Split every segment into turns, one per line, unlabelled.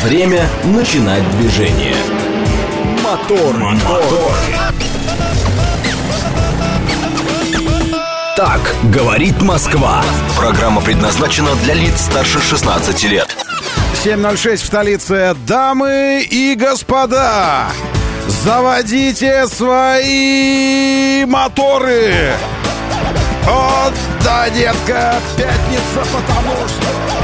Время начинать движение. Мотор. Так говорит Москва. Программа предназначена для лиц старше 16 лет.
7:06 в столице. Дамы и господа, заводите свои моторы. О, да, детка, пятница, потому что...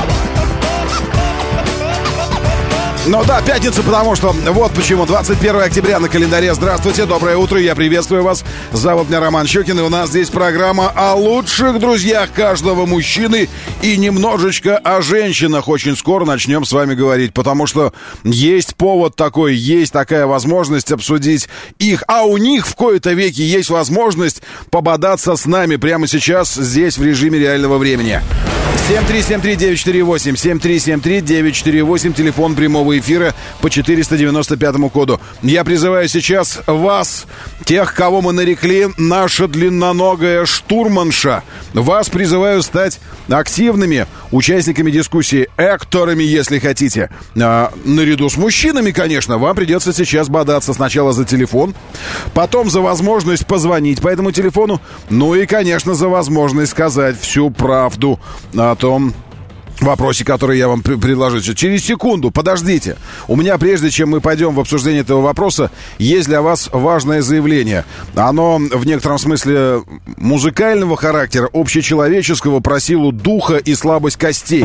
Ну да, пятница, потому что вот почему. 21 октября на календаре. Здравствуйте, доброе утро, я приветствую вас. Зовут меня Роман Щукин, и у нас здесь программа о лучших друзьях каждого мужчины и немножечко о женщинах. Очень скоро начнем с вами говорить, потому что есть повод такой, есть такая возможность обсудить их, а у них в кои-то веки есть возможность пободаться с нами прямо сейчас, здесь, в режиме реального времени. 7373948, 7373948, телефон прямого эфира по 495 коду. Я призываю сейчас вас, тех, кого мы нарекли наша длинноногая штурманша, вас призываю стать активными участниками дискуссии, акторами, если хотите. Наряду с мужчинами, конечно, вам придется сейчас бодаться сначала за телефон, потом за возможность позвонить по этому телефону, ну и, конечно, за возможность сказать всю правду о том вопросе, который я вам предложу. Через секунду, подождите. У меня, прежде чем мы пойдем в обсуждение этого вопроса, есть для вас важное заявление. Оно в некотором смысле музыкального характера, общечеловеческого, про силу духа и слабость костей.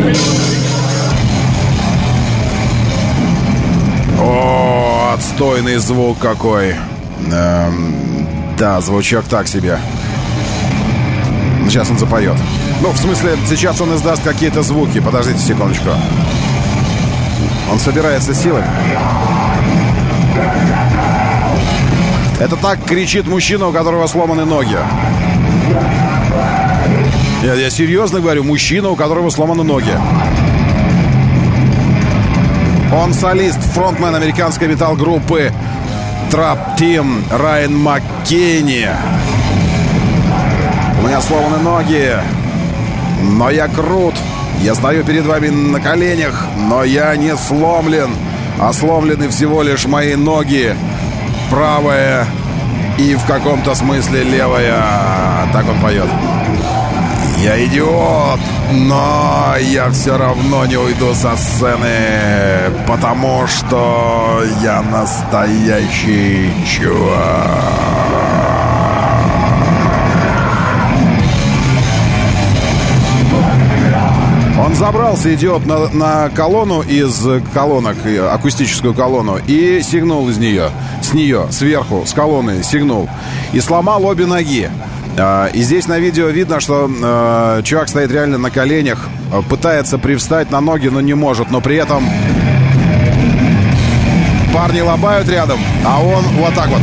О, отстойный звук какой. Да, звучок так себе. Сейчас он запоет. Ну, в смысле, сейчас он издаст какие-то звуки. Подождите секундочку. Он собирается силой. Это так кричит мужчина, у которого сломаны ноги. Я серьезно говорю, мужчина, у которого сломаны ноги. Он солист, фронтмен американской метал-группы Trap Team Райан Маккейни. У меня сломаны ноги, но я крут. Я стою перед вами на коленях, но я не сломлен. А сломлены всего лишь мои ноги. Правая и в каком-то смысле левая. Так он поет. Я идиот, но я все равно не уйду со сцены, потому что я настоящий чувак. Он забрался, идиот, на колонну из колонок, акустическую колонну, и сигнул из нее, с нее, сверху, с колонны сигнул, и сломал обе ноги. И здесь на видео видно, что чувак стоит реально на коленях, пытается привстать на ноги, но не может, но при этом парни лобают рядом, а он вот так вот.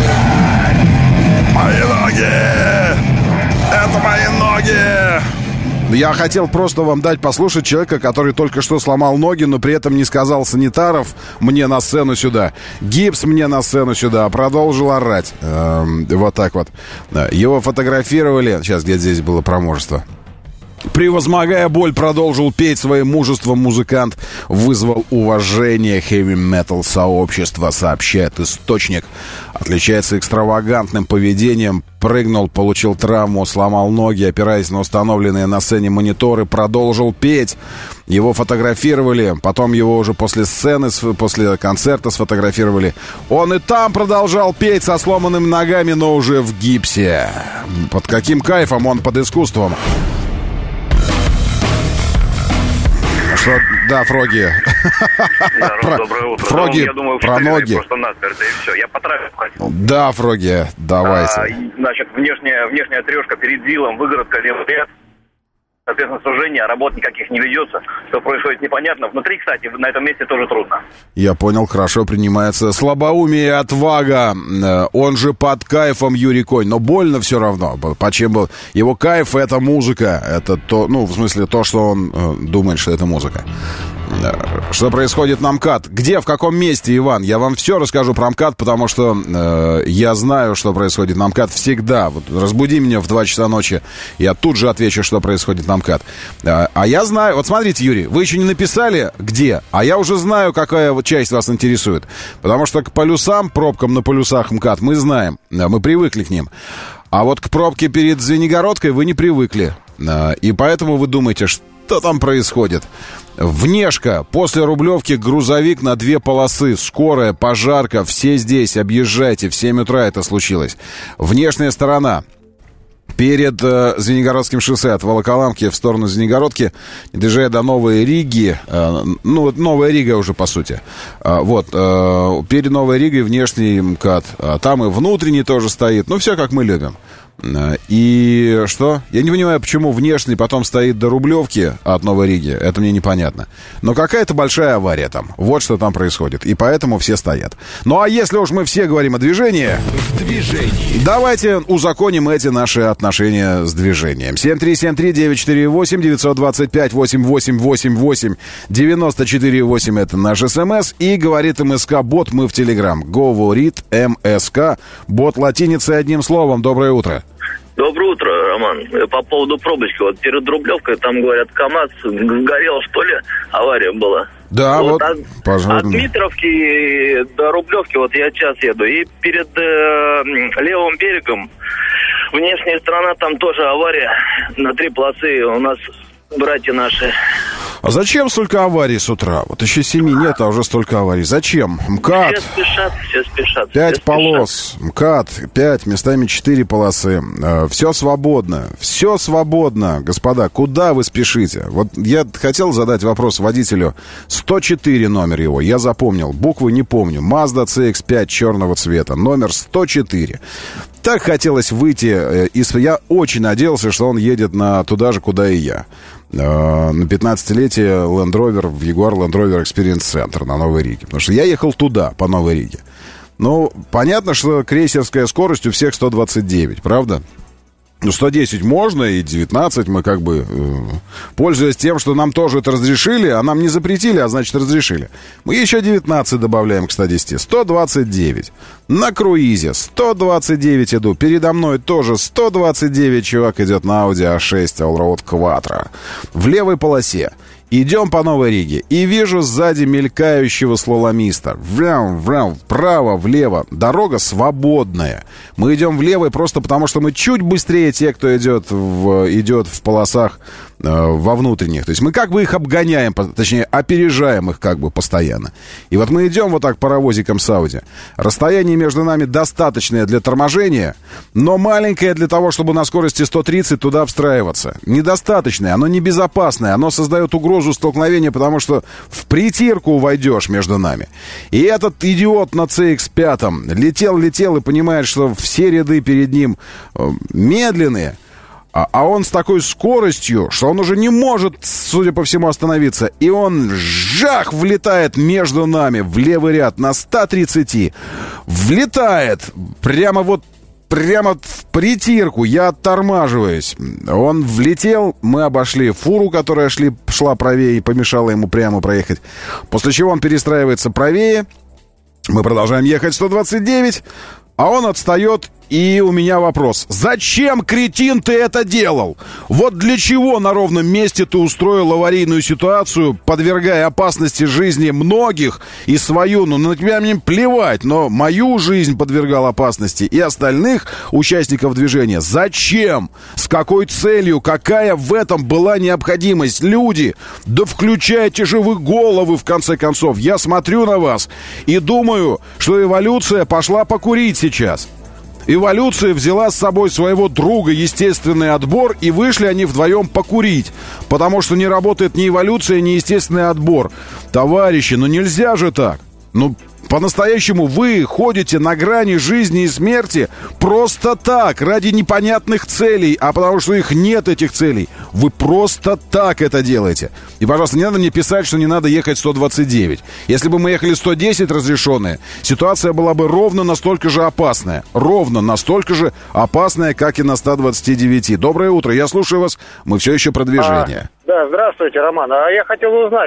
Мои ноги! Это мои ноги! Я хотел просто вам дать послушать человека, который только что сломал ноги, но при этом не сказал санитаров мне на сцену сюда, гипс мне на сцену сюда, а продолжил орать. Вот так вот. Его фотографировали. Сейчас, где здесь было про мужество? Превозмогая боль, продолжил петь своим мужеством музыкант. Вызвал уважение хэви-метал сообщества, сообщает источник. Отличается экстравагантным поведением. Прыгнул, получил травму, сломал ноги, опираясь на установленные на сцене мониторы, продолжил петь. Его фотографировали, потом его уже после сцены, после концерта сфотографировали. Он и там продолжал петь со сломанными ногами, но уже в гипсе. Под каким кайфом он, под искусством. Что? Да, Фроги.
Да, доброе утро.
Фроги,
я думаю,
про ноги.
Просто насмерть, и все. Я по трафику хотел.
Да, Фроги, давайте.
Значит, внешняя трешка перед ЗИЛом, выгородка, левый ряд. Соответственно, сужение, работ никаких не ведется. Что происходит, непонятно. Внутри, кстати, на этом месте тоже трудно. Я понял, хорошо принимается. Слабоумие и отвага. Он же под кайфом Юрий Конь. Но больно все равно. Почему был? Его кайф — это музыка. Это то, ну, в смысле, то, что он думает, что это музыка.
Что происходит на МКАД? Где, в каком месте, Иван? Я вам все расскажу про МКАД, потому что я знаю, что происходит на МКАД всегда. Вот разбуди меня в 2 часа ночи, я тут же отвечу, что происходит на мкад. А я знаю, вот смотрите, Юрий, вы еще не написали, где, а я уже знаю, какая вот часть вас интересует. Потому что к полюсам, пробкам на полюсах МКАД мы знаем, мы привыкли к ним. А вот к пробке перед Звенигородкой вы не привыкли. И поэтому вы думаете, что там происходит. Внешка. После Рублевки грузовик на 2 полосы. Скорая, пожарка. Все здесь. Объезжайте. В 7 утра это случилось. Внешняя сторона. Перед Звенигородским шоссе от Волоколамки в сторону Звенигородки, доезжая до Новой Риги, ну, Новая Рига уже, по сути. Вот, перед Новой Ригой внешний МКАД. Там и внутренний тоже стоит. Ну, все как мы любим. И что? Я не понимаю, почему внешний потом стоит до Рублевки от Новой Риги. Это мне непонятно. Но какая-то большая авария там. Вот что там происходит. И поэтому все стоят. Ну а если уж мы все говорим о движении, давайте узаконим эти наши отношения с движением. 7373948, 948-88-88-94-8 это наш СМС. И говорит МСК-бот, мы в Телеграм. Говорит МСК. Бот латиницей одним словом. Доброе утро.
Доброе утро, Роман. По поводу пробочки. Вот перед Рублевкой, там, говорят, КамАЗ сгорел, что ли, авария была.
Да, вот, пожалуйста.
От Дмитровки до Рублевки, вот я час еду, и перед левым берегом, внешняя сторона, там тоже авария на 3 полосы. У нас братья наши.
А зачем столько аварий с утра? Вот еще 7 нет, а уже столько аварий. Зачем? МКАД.
Все спешат.
5 полос. МКАД 5, местами 4 полосы. Все свободно. Все свободно, господа. Куда вы спешите? Вот я хотел задать вопрос водителю. 104 номер его. Я запомнил. Буквы не помню. Mazda CX-5 черного цвета. Номер 104. Так хотелось выйти. Я очень надеялся, что он едет туда же, куда и я. На 15-летие Land Rover в Jaguar Land Rover Experience Center на Новой Риге. Потому что я ехал туда, по Новой Риге. Ну, понятно, что крейсерская скорость у всех 129, правда? Ну, 110 можно, и 19 мы как бы, пользуясь тем, что нам тоже это разрешили, а нам не запретили, а значит разрешили. Мы еще 19 добавляем к 110. 129. На круизе 129 иду. Передо мной тоже 129 чувак идет на Audi A6 Allroad Quattro. В левой полосе. Идем по Новой Риге. И вижу сзади мелькающего слаломиста. Вправо, влево. Дорога свободная. Мы идем влево просто потому, что мы чуть быстрее те, кто идет в полосах во внутренних. То есть мы как бы их обгоняем, точнее, опережаем их как бы постоянно. И вот мы идем вот так паровозиком с Audi. Расстояние между нами достаточное для торможения, но маленькое для того, чтобы на скорости 130 туда встраиваться. Недостаточное, оно небезопасное, оно создает угрозу столкновения, потому что в притирку войдешь между нами. И этот идиот на CX-5 летел и понимает, что все ряды перед ним медленные, а он с такой скоростью, что он уже не может, судя по всему, остановиться. И он, жах, влетает между нами в левый ряд на 130. Влетает прямо в притирку. Я оттормаживаюсь. Он влетел, мы обошли фуру, которая шла правее и помешала ему прямо проехать. После чего он перестраивается правее. Мы продолжаем ехать 129, а он отстает. И у меня вопрос. Зачем, кретин, ты это делал? Вот для чего на ровном месте ты устроил аварийную ситуацию, подвергая опасности жизни многих и свою? Ну, на тебя мне плевать, но мою жизнь подвергал опасности и остальных участников движения. Зачем? С какой целью? Какая в этом была необходимость? Люди, да включайте же вы головы, в конце концов. Я смотрю на вас и думаю, что эволюция пошла покурить сейчас. Эволюция взяла с собой своего друга естественный отбор, и вышли они вдвоем покурить, потому что не работает ни эволюция, ни естественный отбор. Товарищи, ну нельзя же так. Ну, по-настоящему вы ходите на грани жизни и смерти просто так, ради непонятных целей, а потому что их нет, этих целей. Вы просто так это делаете. И, пожалуйста, не надо мне писать, что не надо ехать 129. Если бы мы ехали 110 разрешенные, ситуация была бы ровно настолько же опасная. Ровно настолько же опасная, как и на 129. Доброе утро, я слушаю вас. Мы все еще про движение.
Да, здравствуйте, Роман. А я хотел узнать,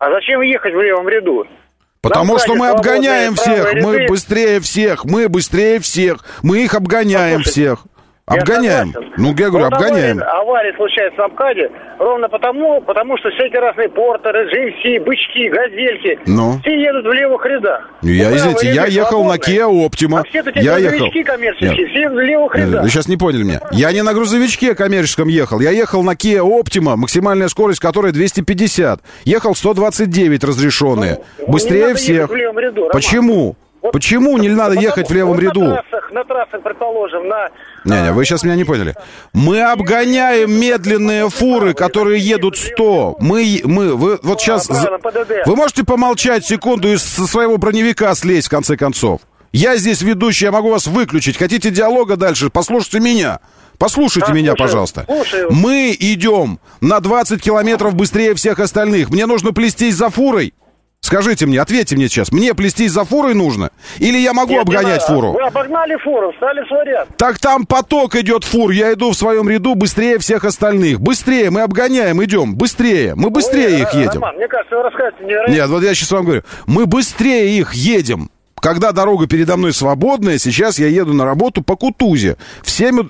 А зачем ехать в левом ряду?
Потому что мы обгоняем всех, мы быстрее всех, мы их обгоняем всех. Обгоняем. Ну, я говорю, обгоняем.
Аварии случаются на МКАДе ровно потому что всякие разные портеры, GMC, бычки, газельки, все едут в левых рядах.
Я ехал на Kia Optima.
А все эти грузовички коммерческие, все в левых рядах.
Вы сейчас не поняли меня. Я не на грузовичке коммерческом ехал. Я ехал на Kia Optima, максимальная скорость которой 250. Ехал 129 разрешенные. Быстрее всех. Почему? Почему не надо ехать в левом ряду?
На трассах, предположим,
Не, вы сейчас меня не поняли. Мы обгоняем медленные фуры, которые едут 100. Вы вот сейчас... Вы можете помолчать секунду и со своего броневика слезть, в конце концов? Я здесь ведущий, я могу вас выключить. Хотите диалога дальше? Послушайте меня. Послушайте меня, пожалуйста. Мы идем на 20 километров быстрее всех остальных. Мне нужно плестись за фурой. Скажите мне, ответьте мне сейчас, мне плестись за фурой нужно? Или я могу обгонять фуру?
Вы обогнали фуру, встали в свой ряд.
Так там поток идет фур, я иду в своем ряду быстрее всех остальных. Быстрее, мы обгоняем, идем, быстрее. Мы быстрее их едем.
Роман, мне кажется, вы рассказываете невероятно.
Нет, вот я сейчас вам говорю, мы быстрее их едем. Когда дорога передо мной свободная, сейчас я еду на работу по Кутузе. В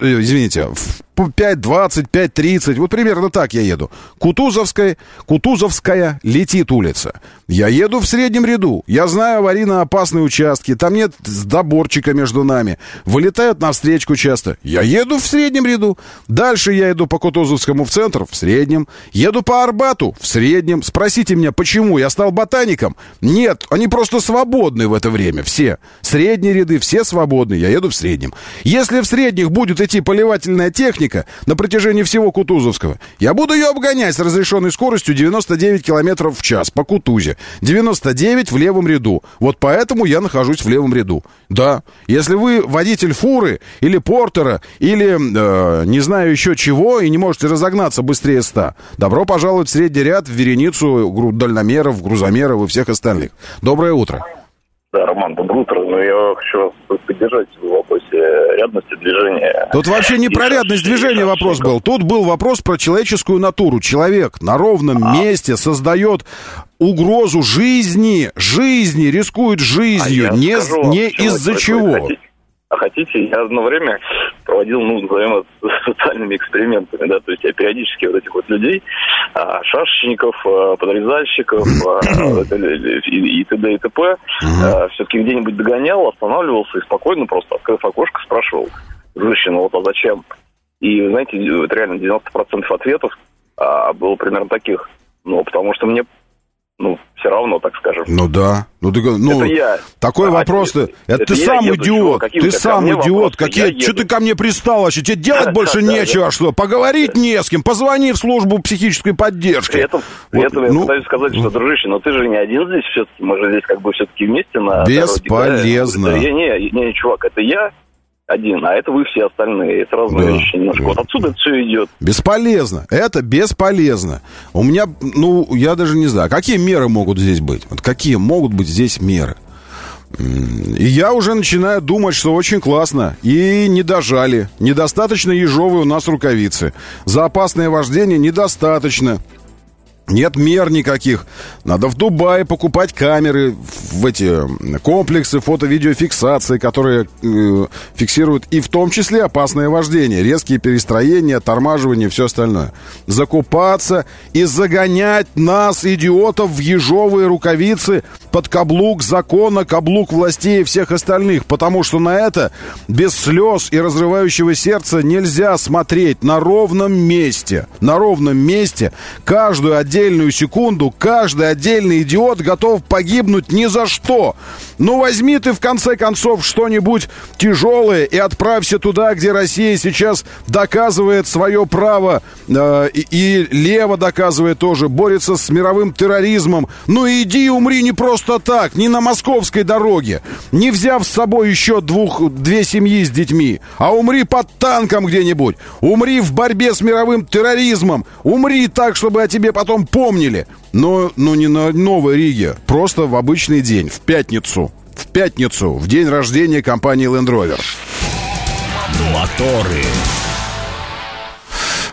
5:20, 5:30, вот примерно так я еду. Кутузовская летит улица. Я еду в среднем ряду. Я знаю аварийно-опасные участки. Там нет заборчика между нами. Вылетают навстречку часто. Я еду в среднем ряду. Дальше я иду по Кутузовскому в центр, в среднем. Еду по Арбату, в среднем. Спросите меня, почему? Я стал ботаником? Нет, они просто свободны в это время. Все. Средние ряды, все свободны. Я еду в среднем. Если в средних будет идти поливательная техника на протяжении всего Кутузовского, я буду ее обгонять с разрешенной скоростью 99 километров в час по Кутузе. 99 в левом ряду. Вот поэтому я нахожусь в левом ряду. Да. Если вы водитель фуры или портера, или не знаю еще чего, и не можете разогнаться быстрее 100, добро пожаловать в средний ряд, в вереницу дальномеров, грузомеров и всех остальных. Доброе утро.
Да, Роман, доброе утро. Но я хочу вас поддержать в вопросе рядности движения.
Тут вообще не про рядность движения вопрос был. Тут был вопрос про человеческую натуру. Человек на ровном месте создает угрозу жизни, рискует жизнью, не из-за чего.
Хотите, я одно время проводил, назовем это, социальными экспериментами, да, то есть я периодически вот этих вот людей, шашечников, подрезальщиков и т.д. и т.п. Все-таки где-нибудь догонял, останавливался и спокойно просто, открыв окошко, спрашивал: дружище, а зачем? И, знаете, это реально 90% ответов было примерно таких. Потому что мне все равно, так скажем.
Да.
Это я.
Такой вопрос. Это ты сам идиот. Ты сам идиот. Что ты ко мне пристал вообще? Тебе делать больше нечего, что? Поговорить не с кем. Позвони в службу психической поддержки.
При этом я пытаюсь сказать, что, дружище, ты же не один здесь все-таки. Мы же здесь все-таки вместе на
бесполезно.
Дороге. Не, чувак, это я один, а это вы все остальные. Это разные вещи немножко. Вот отсюда это все идет.
Бесполезно. Это бесполезно. У меня, я даже не знаю, какие меры могут здесь быть? Вот какие могут быть здесь меры? И я уже начинаю думать, что очень классно. И не дожали. Недостаточно ежовые у нас рукавицы. За опасное вождение недостаточно. Нет мер никаких. Надо в Дубае покупать камеры, в эти комплексы фото-видеофиксации, которые фиксируют и в том числе опасное вождение, резкие перестроения, тормаживание и все остальное. Закупаться и загонять нас, идиотов, в ежовые рукавицы под каблук закона, каблук властей и всех остальных. Потому что на это без слез и разрывающего сердца нельзя смотреть. На ровном месте каждую отдельную секунду каждый отдельный идиот готов погибнуть ни за что. Возьми ты в конце концов что-нибудь тяжелое и отправься туда, где Россия сейчас доказывает свое право, и лево доказывает тоже, борется с мировым терроризмом. Иди и умри не просто так, не на московской дороге, не взяв с собой еще две семьи с детьми, а умри под танком где-нибудь, умри в борьбе с мировым терроризмом, умри так, чтобы о тебе потом помнили. Но не на Новой Риге, просто в обычный день, в пятницу, в день рождения компании Land Rover.
Моторы.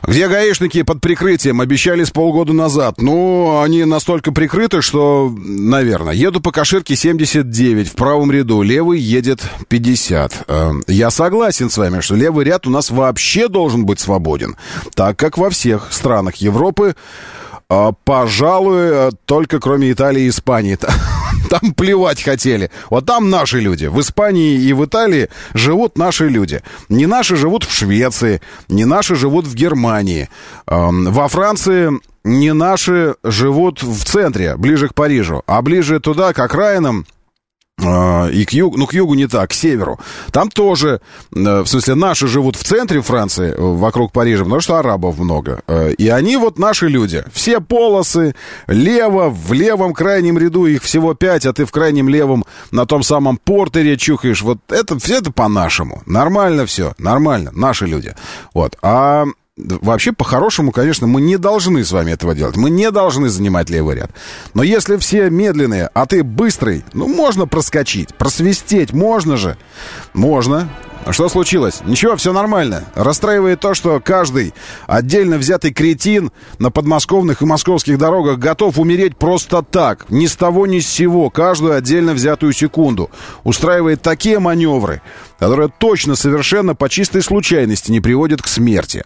Где гаишники под прикрытием, обещали с полгода назад. Ну, они настолько прикрыты, что, наверное. Еду по Каширке 79, в правом ряду, левый едет 50. Я согласен с вами, что левый ряд у нас вообще должен быть свободен, так как во всех странах Европы, пожалуй, только кроме Италии и Испании. Там плевать хотели. Вот там наши люди. В Испании и в Италии живут наши люди. Не наши живут в Швеции, не наши живут в Германии. Во Франции не наши живут в центре, ближе к Парижу. А ближе туда, к окраинам, и к югу, ну, к югу не так, к северу. Там тоже, в смысле, наши живут в центре Франции, вокруг Парижа, потому что арабов много. И они вот наши люди. Все полосы, лево, в левом крайнем ряду их всего 5, а ты в крайнем левом на том самом портере чухаешь. Вот это по-нашему. Нормально все, нормально, наши люди. Вот, вообще, по-хорошему, конечно, мы не должны с вами этого делать. Мы не должны занимать левый ряд. Но если все медленные, а ты быстрый, ну, можно проскочить, просвистеть, можно же. Можно. А что случилось? Ничего, все нормально. Расстраивает то, что каждый отдельно взятый кретин на подмосковных и московских дорогах готов умереть просто так, ни с того ни с сего, каждую отдельно взятую секунду. Устраивает такие маневры, которые точно совершенно по чистой случайности не приводят к смерти.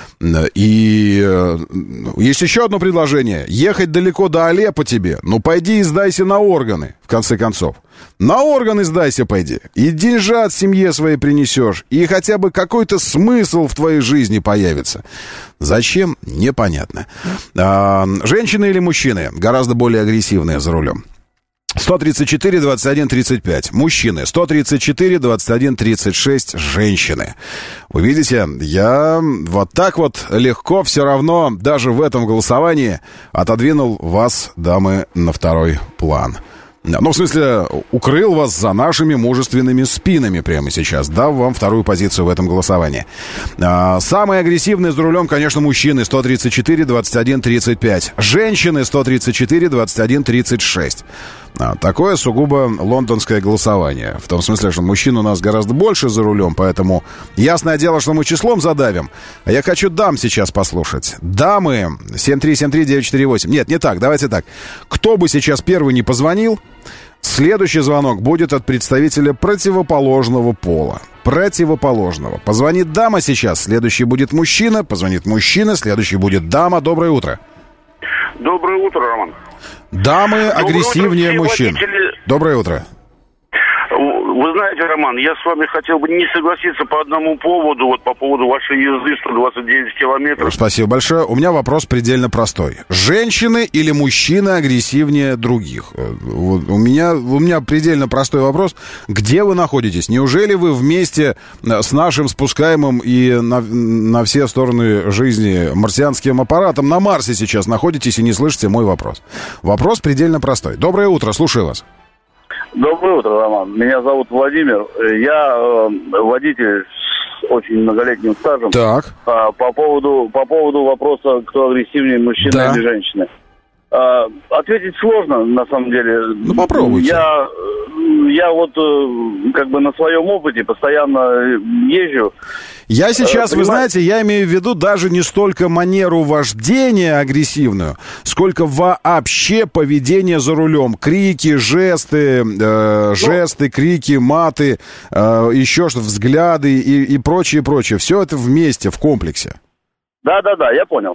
И есть еще одно предложение. Ехать далеко до Алеппо тебе. Ну, пойди и сдайся на органы, в конце концов. На органы сдайся, пойди. И деньжат семье своей принесешь. И хотя бы какой-то смысл в твоей жизни появится. Зачем? Непонятно. Женщины или мужчины гораздо более агрессивные за рулем? 134, 21, 35. Мужчины. 134, 21, 36. Женщины. Вы видите, я вот так вот легко все равно даже в этом голосовании отодвинул вас, дамы, на второй план. Ну, в смысле, укрыл вас за нашими мужественными спинами прямо сейчас, дав вам вторую позицию в этом голосовании. Самые агрессивные за рулем, конечно, мужчины. 134, 21, 35. Женщины. 134, 21, 36. Такое сугубо лондонское голосование. В том смысле, что мужчин у нас гораздо больше за рулем, поэтому ясное дело, что мы числом задавим. А я хочу дам сейчас послушать. Дамы, 7373948. Нет, не так, давайте так. Кто бы сейчас первый не позвонил, следующий звонок будет от представителя противоположного пола. Противоположного. Позвонит дама сейчас, следующий будет мужчина. Позвонит мужчина, следующий будет дама. Доброе утро.
Доброе утро, Роман.
Дамы агрессивнее мужчин. Доброе утро.
Вы знаете, Роман, я с вами хотел бы не согласиться по одному поводу, вот по поводу вашей езды 129 километров.
Спасибо большое. У меня вопрос предельно простой. Женщины или мужчины агрессивнее других? У меня предельно простой вопрос. Где вы находитесь? Неужели вы вместе с нашим спускаемым и на все стороны жизни марсианским аппаратом на Марсе сейчас находитесь и не слышите мой вопрос? Вопрос предельно простой. Доброе утро, слушаю вас.
Доброе утро, Роман. Меня зовут Владимир. Я водитель с очень многолетним стажем.
Так.
По поводу вопроса, кто агрессивнее, мужчина или женщина. Ответить сложно, на самом деле.
Ну, попробуйте.
Я вот как бы на своем опыте постоянно езжу.
Я сейчас, вы знаете, я имею в виду даже не столько манеру вождения агрессивную, сколько вообще поведение за рулем. Крики, жесты, крики, маты, еще что-то, взгляды и прочее. Все это вместе, в комплексе.
Да, я понял.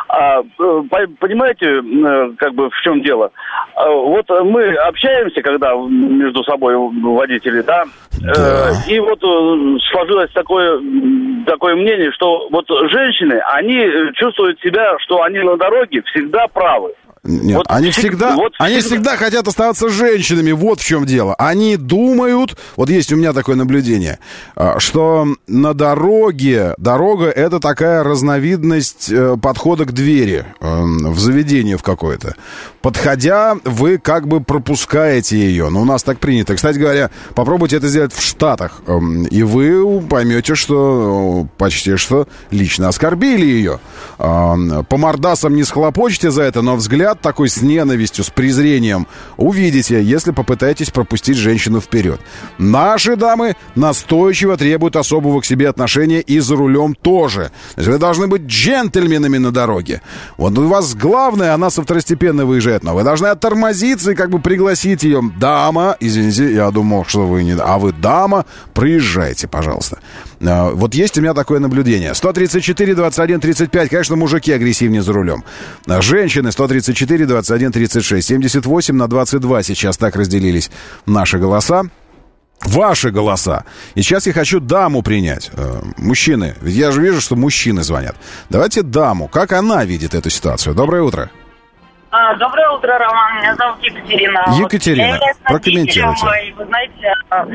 Понимаете, как бы в чем дело? Вот мы общаемся, когда между собой водители, да. И вот сложилось такое мнение, что вот женщины, они чувствуют себя, что они на дороге всегда правы.
Нет, вот они всегда хотят оставаться женщинами, вот в чем дело. Они думают, вот есть у меня такое наблюдение, что на дорога это такая разновидность подхода к двери в заведение в какое-то. Подходя, вы как бы пропускаете ее. Ну, у нас так принято. Кстати говоря, попробуйте это сделать в Штатах, и вы поймете, что почти что лично оскорбили ее. По мордасам не схлопочете за это, но взгляд взгляд такой с ненавистью, с презрением увидите, если попытаетесь пропустить женщину вперед. Наши дамы настойчиво требуют особого к себе отношения и за рулем тоже. То есть вы должны быть джентльменами на дороге. Вот у вас главное, она со второстепенно выезжает, но вы должны оттормозиться и как бы пригласить ее. Дама, извините, я думал, что вы не... А вы дама, проезжайте, пожалуйста. Вот есть у меня такое наблюдение. 134, 21, 35. Конечно, мужики агрессивнее за рулем. Женщины 134, 21, 36. 78 на 22 сейчас так разделились наши голоса. Ваши голоса. И сейчас я хочу даму принять. Мужчины. Ведь я же вижу, что мужчины звонят. Давайте даму. Как она видит эту ситуацию? Доброе утро.
Доброе утро, Роман. Меня зовут Екатерина.
Екатерина, прокомментируйте.
Вы знаете,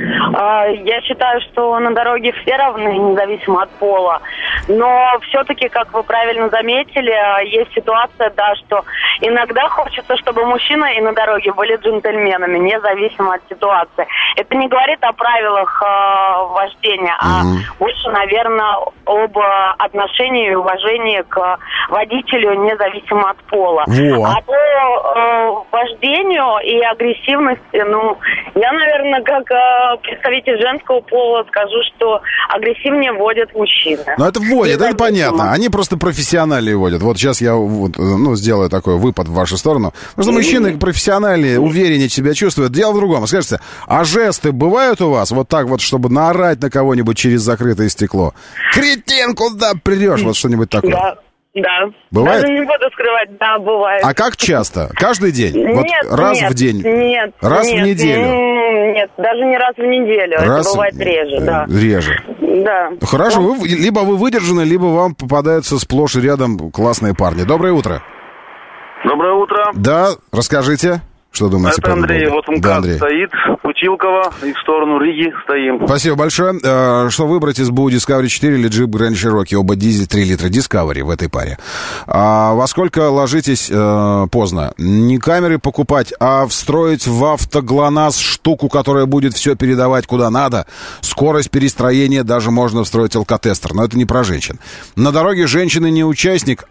я считаю, что на дороге все равны, независимо от пола. Но все-таки, как вы правильно заметили, есть ситуация, да, что иногда хочется, чтобы мужчина и на дороге были джентльменами, независимо от ситуации. Это не говорит о правилах вождения, а больше, наверное, об отношении и уважении к водителю, независимо от пола.
Вот.
По вождению и агрессивности, я, наверное, как представитель женского пола скажу, что агрессивнее водят мужчины.
Это водят, это понятно. Они просто профессионально водят. Вот сейчас я сделаю такой выпад в вашу сторону. Потому что мужчины профессиональнее, увереннее себя чувствуют. Дело в другом. Скажите, а жесты бывают у вас вот так вот, чтобы наорать на кого-нибудь через закрытое стекло? Кретин, куда придешь? Вот что-нибудь такое.
Да.
Бывает?
Даже не буду скрывать, да, бывает.
А как часто? Каждый день?
Нет,
раз в день?
Нет.
Раз в неделю?
Нет, даже не раз в неделю. Это бывает реже, да.
Реже?
Да.
Хорошо, либо вы выдержаны, либо вам попадаются сплошь и рядом классные парни. Доброе утро.
Доброе утро.
Да, расскажите. Что думаете?
Это Андрей, вот МКАД стоит, Путилково, и в сторону Риги стоим.
Спасибо большое. Что выбрать из БУ Discovery 4 или Jeep Grand Cherokee? Оба дизель 3 литра. Discovery в этой паре. Во сколько ложитесь поздно? Не камеры покупать, а встроить в автоглонасс штуку, которая будет все передавать куда надо. Скорость перестроения, даже можно встроить алкотестер. Но это не про женщин. На дороге женщина не участник,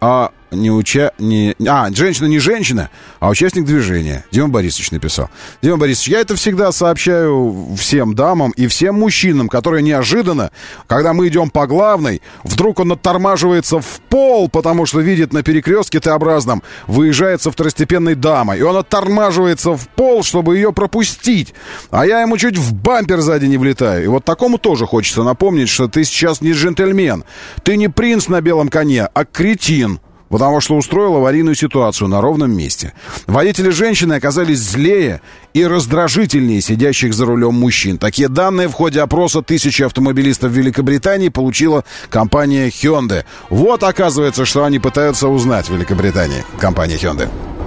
женщина не женщина, а участник движения. Дима Борисович написал. Дима Борисович, я это всегда сообщаю всем дамам и всем мужчинам, которые неожиданно, когда мы идем по главной, вдруг он оттормаживается в пол, потому что видит на перекрестке Т-образном, выезжает со второстепенной дамой, и он оттормаживается в пол, чтобы ее пропустить. А я ему чуть в бампер сзади не влетаю. И вот такому тоже хочется напомнить, что ты сейчас не джентльмен. Ты не принц на белом коне, а кретин. Потому что устроил аварийную ситуацию на ровном месте. Водители женщины оказались злее и раздражительнее сидящих за рулем мужчин. Такие данные в ходе опроса 1000 автомобилистов в Великобритании получила компания Hyundai. Вот, оказывается, что они пытаются узнать в Великобритании, компания Hyundai.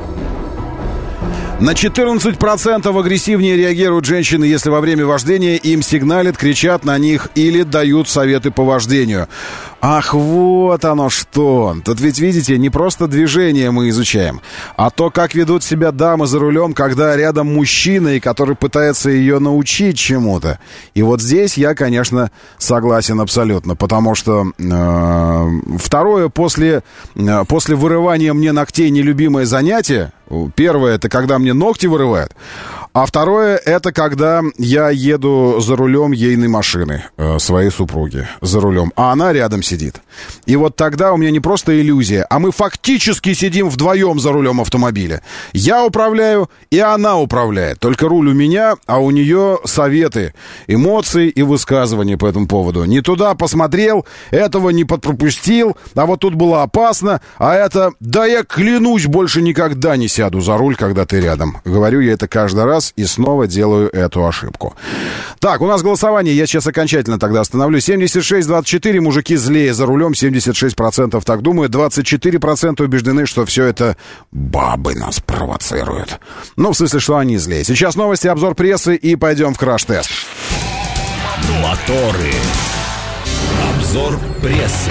На 14% агрессивнее реагируют женщины, если во время вождения им сигналят, кричат на них или дают советы по вождению. Ах, вот оно что. Тут ведь, видите, не просто движение мы изучаем, а то, как ведут себя дамы за рулем, когда рядом мужчина, и который пытается ее научить чему-то. И вот здесь я, конечно, согласен абсолютно, потому что второе, после вырывания мне ногтей нелюбимое занятие. Первое, это когда мне ногти вырывают. А второе, это когда я еду за рулем ейной машины, своей супруги, за рулем, а она рядом сидит. И вот тогда у меня не просто иллюзия, а мы фактически сидим вдвоем за рулем автомобиля. Я управляю, и она управляет. Только руль у меня, а у нее советы, эмоции и высказывания по этому поводу. Не туда посмотрел, этого не подпропустил, а вот тут было опасно, а это... Да я клянусь, больше никогда не сяду за руль, когда ты рядом. Говорю я это каждый раз и снова делаю эту ошибку. Так, у нас голосование, я сейчас окончательно тогда остановлюсь. 76-24, мужики злее за рулем, 76% так думают, 24% убеждены, что все это бабы нас провоцируют. Ну, в смысле, что они злее. Сейчас новости, обзор прессы и пойдем в краш-тест.
Моторы. Обзор прессы.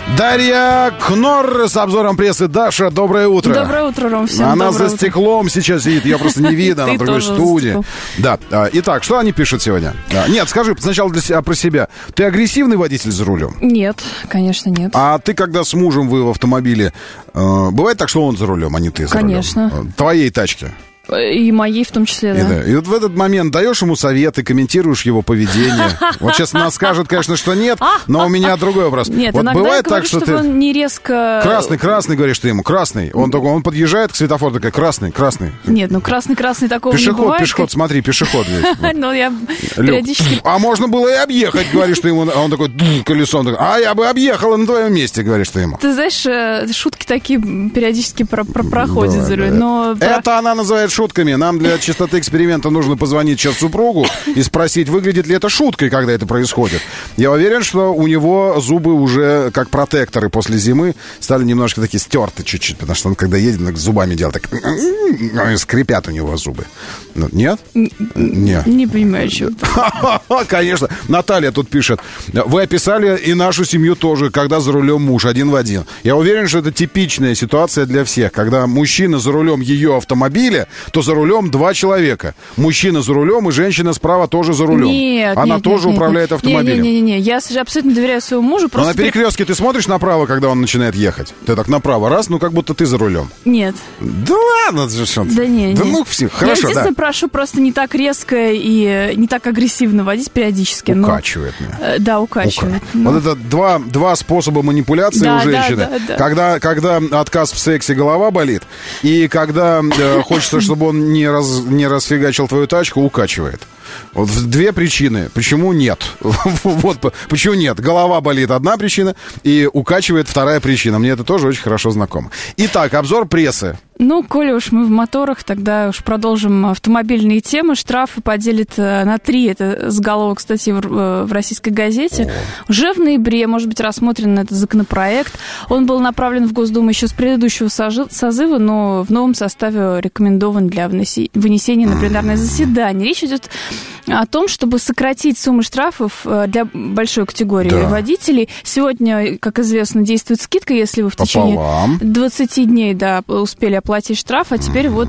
Дарья Кнор с обзором прессы. Даша, доброе утро.
Доброе утро, Ром. Всем
она
доброе
за стеклом сейчас сидит, ее просто не видно, она в другой студии. Да. Итак, что они пишут сегодня? Нет, скажи сначала про себя. Ты агрессивный водитель за рулем?
Нет, конечно, нет.
А ты, когда с мужем вы в автомобиле, бывает так, что он за рулем, а не ты за рулем?
Конечно.
Твоей тачки?
И моей в том числе, да.
И вот в этот момент даешь ему советы, комментируешь его поведение. Вот сейчас она скажет, конечно, что нет, но у меня другой вопрос.
Нет,
вот
иногда
бывает
я говорю,
так, что
чтобы
ты...
он не резко...
Красный, говоришь ты ему, красный. Он подъезжает к светофору, такой, красный.
Нет, ну красный такого не бывает.
Пешеход, смотри, пешеход здесь.
Ну, я периодически...
А можно было и объехать, говоришь ты ему. А он такой, колесом, а я бы объехала на твоем месте, говоришь ты ему.
Ты знаешь, шутки такие периодически проходят.
Это она называет шутками. Нам для чистоты эксперимента нужно позвонить сейчас супругу и спросить, выглядит ли это шуткой, когда это происходит. Я уверен, что у него зубы уже, как протекторы после зимы, стали немножко такие стерты чуть-чуть, потому что он, когда едет, зубами делает так... Скрипят у него зубы. Нет? Нет.
Не понимаю, что это.
Конечно. Наталья тут пишет. Вы описали и нашу семью тоже, когда за рулем муж, один в один. Я уверен, что это типичная ситуация для всех. Когда мужчина за рулем ее автомобиля, то за рулем два человека. Мужчина за рулем и женщина справа тоже за рулем.
Нет,
она тоже управляет автомобилем.
Не. Я абсолютно доверяю своему мужу.
Но на перекрестке ты смотришь направо, когда он начинает ехать? Ты так направо, раз, как будто ты за рулем.
Нет.
Да ладно, что?
Да не.
Ну, все, хорошо,
я, естественно, прошу просто не так резко и не так агрессивно водить периодически.
Укачивает меня.
Да, укачивает.
Вот это два способа манипуляции у женщины. Да. Когда отказ в сексе, голова болит, и когда хочется, чтобы он не расфигачил твою тачку, укачивает. Вот две причины. Почему нет? Вот почему нет. Голова болит — одна причина, и укачивает — вторая причина. Мне это тоже очень хорошо знакомо. Итак, обзор прессы.
Ну, коли уж мы в моторах, тогда уж продолжим автомобильные темы. Штрафы поделят на 3. Это заголовок статьи в «Российской газете». Уже в ноябре может быть рассмотрен этот законопроект. Он был направлен в Госдуму еще с предыдущего созыва, но в новом составе рекомендован для вынесения на пленарное заседание. Речь идет о том, чтобы сократить суммы штрафов для большой категории водителей. Сегодня, как известно, действует скидка, если вы в течение 20 дней успели оплатить штраф, а теперь вот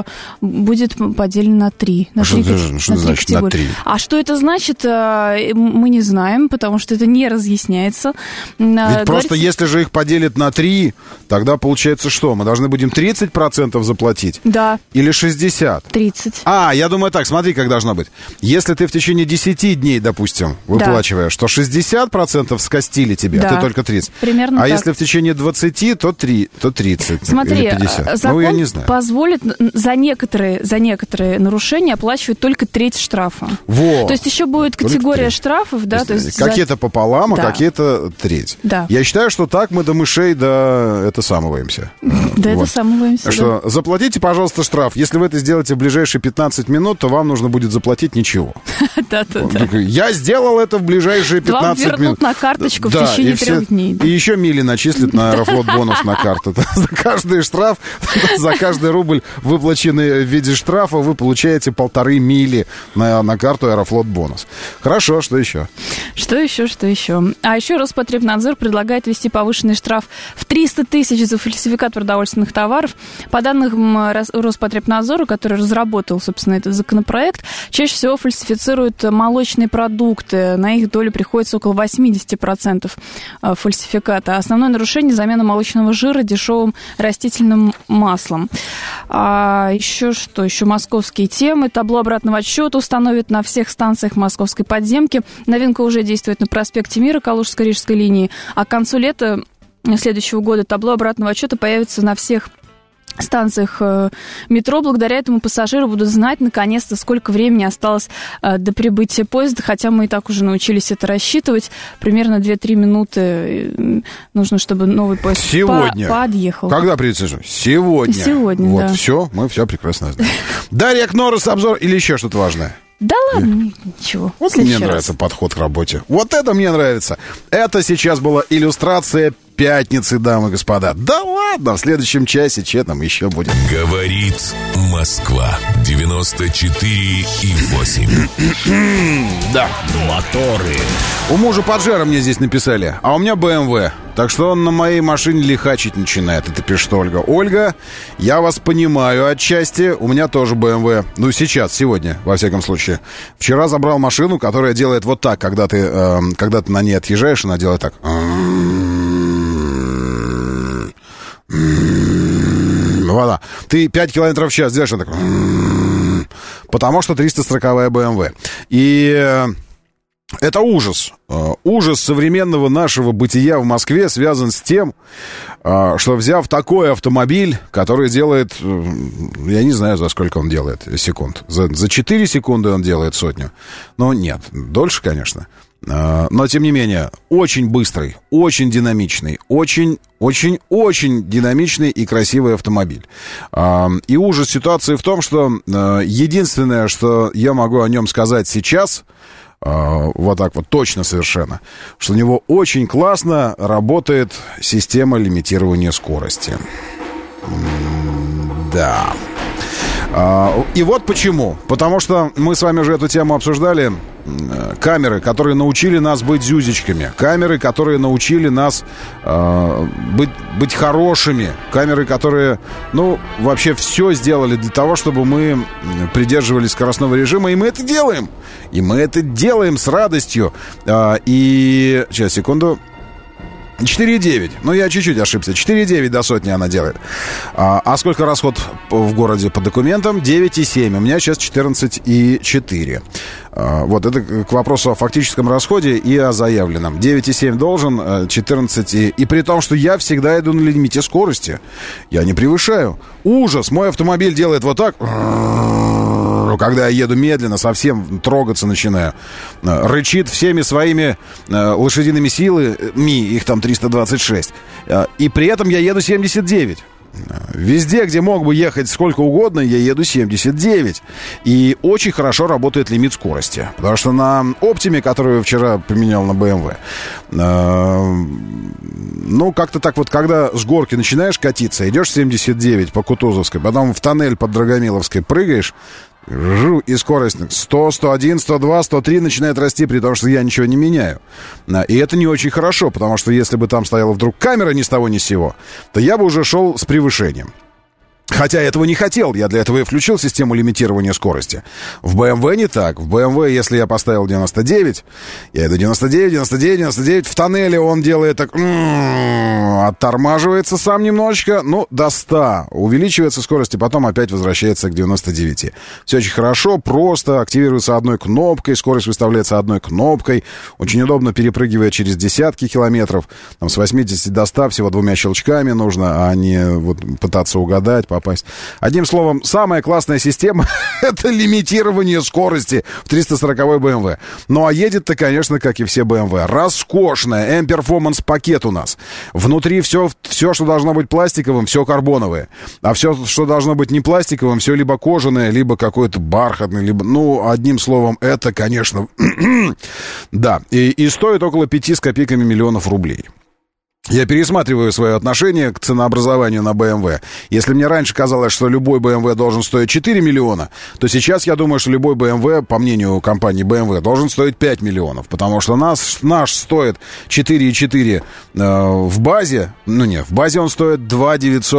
будет поделено на 3.
Что значит на 3?
А что это значит, мы не знаем, потому что это не разъясняется.
Ведь просто если же их поделят на 3, тогда получается что? Мы должны будем 30% заплатить?
Да.
Или 60%?
30%.
Я думаю так, смотри, как должно быть. Если ты в течение 10 дней, допустим, выплачиваешь, то 60% скостили тебе, а ты только 30%.
Примерно так.
Если в течение 20, то 30.
Смотри,
или 50.
закон
я не знаю.
Позволит за некоторые нарушения оплачивать только треть штрафа. То есть еще будет категория штрафов, да? То есть
какие-то пополам, а какие-то треть.
Да.
Я считаю, что так мы до мышей это самываемся.
Это самываемся.
Что заплатите, пожалуйста, штраф. Если вы это сделаете в ближайшие 15 минут, то вам нужно будет заплатить ничего.
Да.
Я сделал это в ближайшие 15 минут.
Вам вернут на карточку в течение 3 дней.
И еще мили начислят на Аэрофлот бонус на карту. За каждый штраф, за каждый рубль, выплаченный в виде штрафа, вы получаете 1,5 мили на карту Аэрофлот бонус. Хорошо, что еще?
Что еще? А еще Роспотребнадзор предлагает ввести повышенный штраф в 300 тысяч за фальсификат продовольственных товаров. По данным Роспотребнадзора, который разработал, собственно, этот законопроект, чаще всего фальсифицируют молочные продукты. На их долю приходится около 80% фальсификата. Основное нарушение — замена молочного жира дешевым растительным маслом. А еще что? Еще московские темы. Табло обратного отсчета установят на всех станциях московской подземки. Новинка уже действует на проспекте Мира, Калужско-Рижской линии. А к концу лета следующего года табло обратного отсчета появится на всех станциях метро. Благодаря этому пассажиры будут знать, наконец-то, сколько времени осталось до прибытия поезда, хотя мы и так уже научились это рассчитывать. Примерно 2-3 минуты нужно, чтобы новый поезд подъехал.
Когда придется же? Сегодня.
Сегодня,
вот, все, мы все прекрасно знаем. Дарья Кнорос, обзор или еще что-то важное?
Да ладно, ничего.
Вот мне нравится подход к работе. Вот это мне нравится. Это сейчас была иллюстрация пятницы, дамы и господа. Да ладно, в следующем часе что там еще будет?
Говорит Москва. 94,8.
Да.
Моторы.
У мужа Паджеро мне здесь написали, а у меня BMW. Так что он на моей машине лихачить начинает. Это пишет Ольга. Ольга, я вас понимаю отчасти. У меня тоже BMW. Ну, сейчас, сегодня, во всяком случае. Вчера забрал машину, которая делает вот так, когда ты на ней отъезжаешь, она делает так. Voilà. Ты 5 километров в час делаешь, он так. Потому что 340-я BMW. И это ужас. Ужас современного нашего бытия в Москве связан с тем, что взяв такой автомобиль, который делает, я не знаю, за сколько он делает секунд. За 4 секунды он делает сотню. Но нет, дольше, конечно. Но, тем не менее, очень быстрый, очень динамичный, очень-очень-очень динамичный и красивый автомобиль. И ужас ситуации в том, что единственное, что я могу о нем сказать сейчас, вот так вот точно совершенно, что у него очень классно работает система лимитирования скорости. Да. И вот почему. Потому что мы с вами уже эту тему обсуждали. Камеры, которые научили нас быть зюзечками. Камеры, которые научили нас быть хорошими. Камеры, которые, вообще все сделали для того, чтобы мы придерживались скоростного режима. И мы это делаем. И мы это делаем с радостью. И... Сейчас, секунду. 4,9. Я чуть-чуть ошибся. 4,9 до сотни она делает. А сколько расход в городе по документам? 9,7. У меня сейчас 14,4. Вот это к вопросу о фактическом расходе и о заявленном. 9,7 должен, 14. И при том, что я всегда иду на лимите скорости. Я не превышаю. Ужас. Мой автомобиль делает вот так. Когда я еду медленно, совсем трогаться начинаю. Рычит всеми своими лошадиными силами, их там 326. И при этом я еду 79. Везде, где мог бы ехать сколько угодно, я еду 79. И очень хорошо работает лимит скорости. Потому что на Optima, которую я вчера поменял на BMW, как-то так вот, когда с горки начинаешь катиться, идешь 79 по Кутузовской, потом в тоннель под Драгомиловской прыгаешь, и скорость 100, 101, 102, 103 начинает расти, при том, что я ничего не меняю. И это не очень хорошо, потому что если бы там стояла вдруг камера ни с того ни с сего, то я бы уже шел с превышением. Хотя этого не хотел, я для этого и включил систему лимитирования скорости. В BMW не так. В BMW, если я поставил 99, я иду 99, 99, 99, в тоннеле он делает так, оттормаживается сам немножечко, до 100, увеличивается скорость, и потом опять возвращается к 99. Все очень хорошо, просто активируется одной кнопкой, скорость выставляется одной кнопкой, очень удобно перепрыгивая через десятки километров, там с 80 до 100 всего 2 щелчками нужно, а не вот пытаться угадать, попасть. Одним словом, самая классная система — это лимитирование скорости в 340-й BMW. А едет-то, конечно, как и все BMW. Роскошная M-Performance пакет у нас. Внутри все, что должно быть пластиковым, все карбоновое. А все, что должно быть не пластиковым, все либо кожаное, либо какое-то бархатное, либо... одним словом, это, конечно... да. И стоит около 5 с копейками миллионов рублей. Я пересматриваю свое отношение к ценообразованию на BMW. Если мне раньше казалось, что любой BMW должен стоить 4 миллиона, то сейчас я думаю, что любой BMW, по мнению компании BMW, должен стоить 5 миллионов. Потому что наш стоит 4,4 в базе. В базе он стоит 2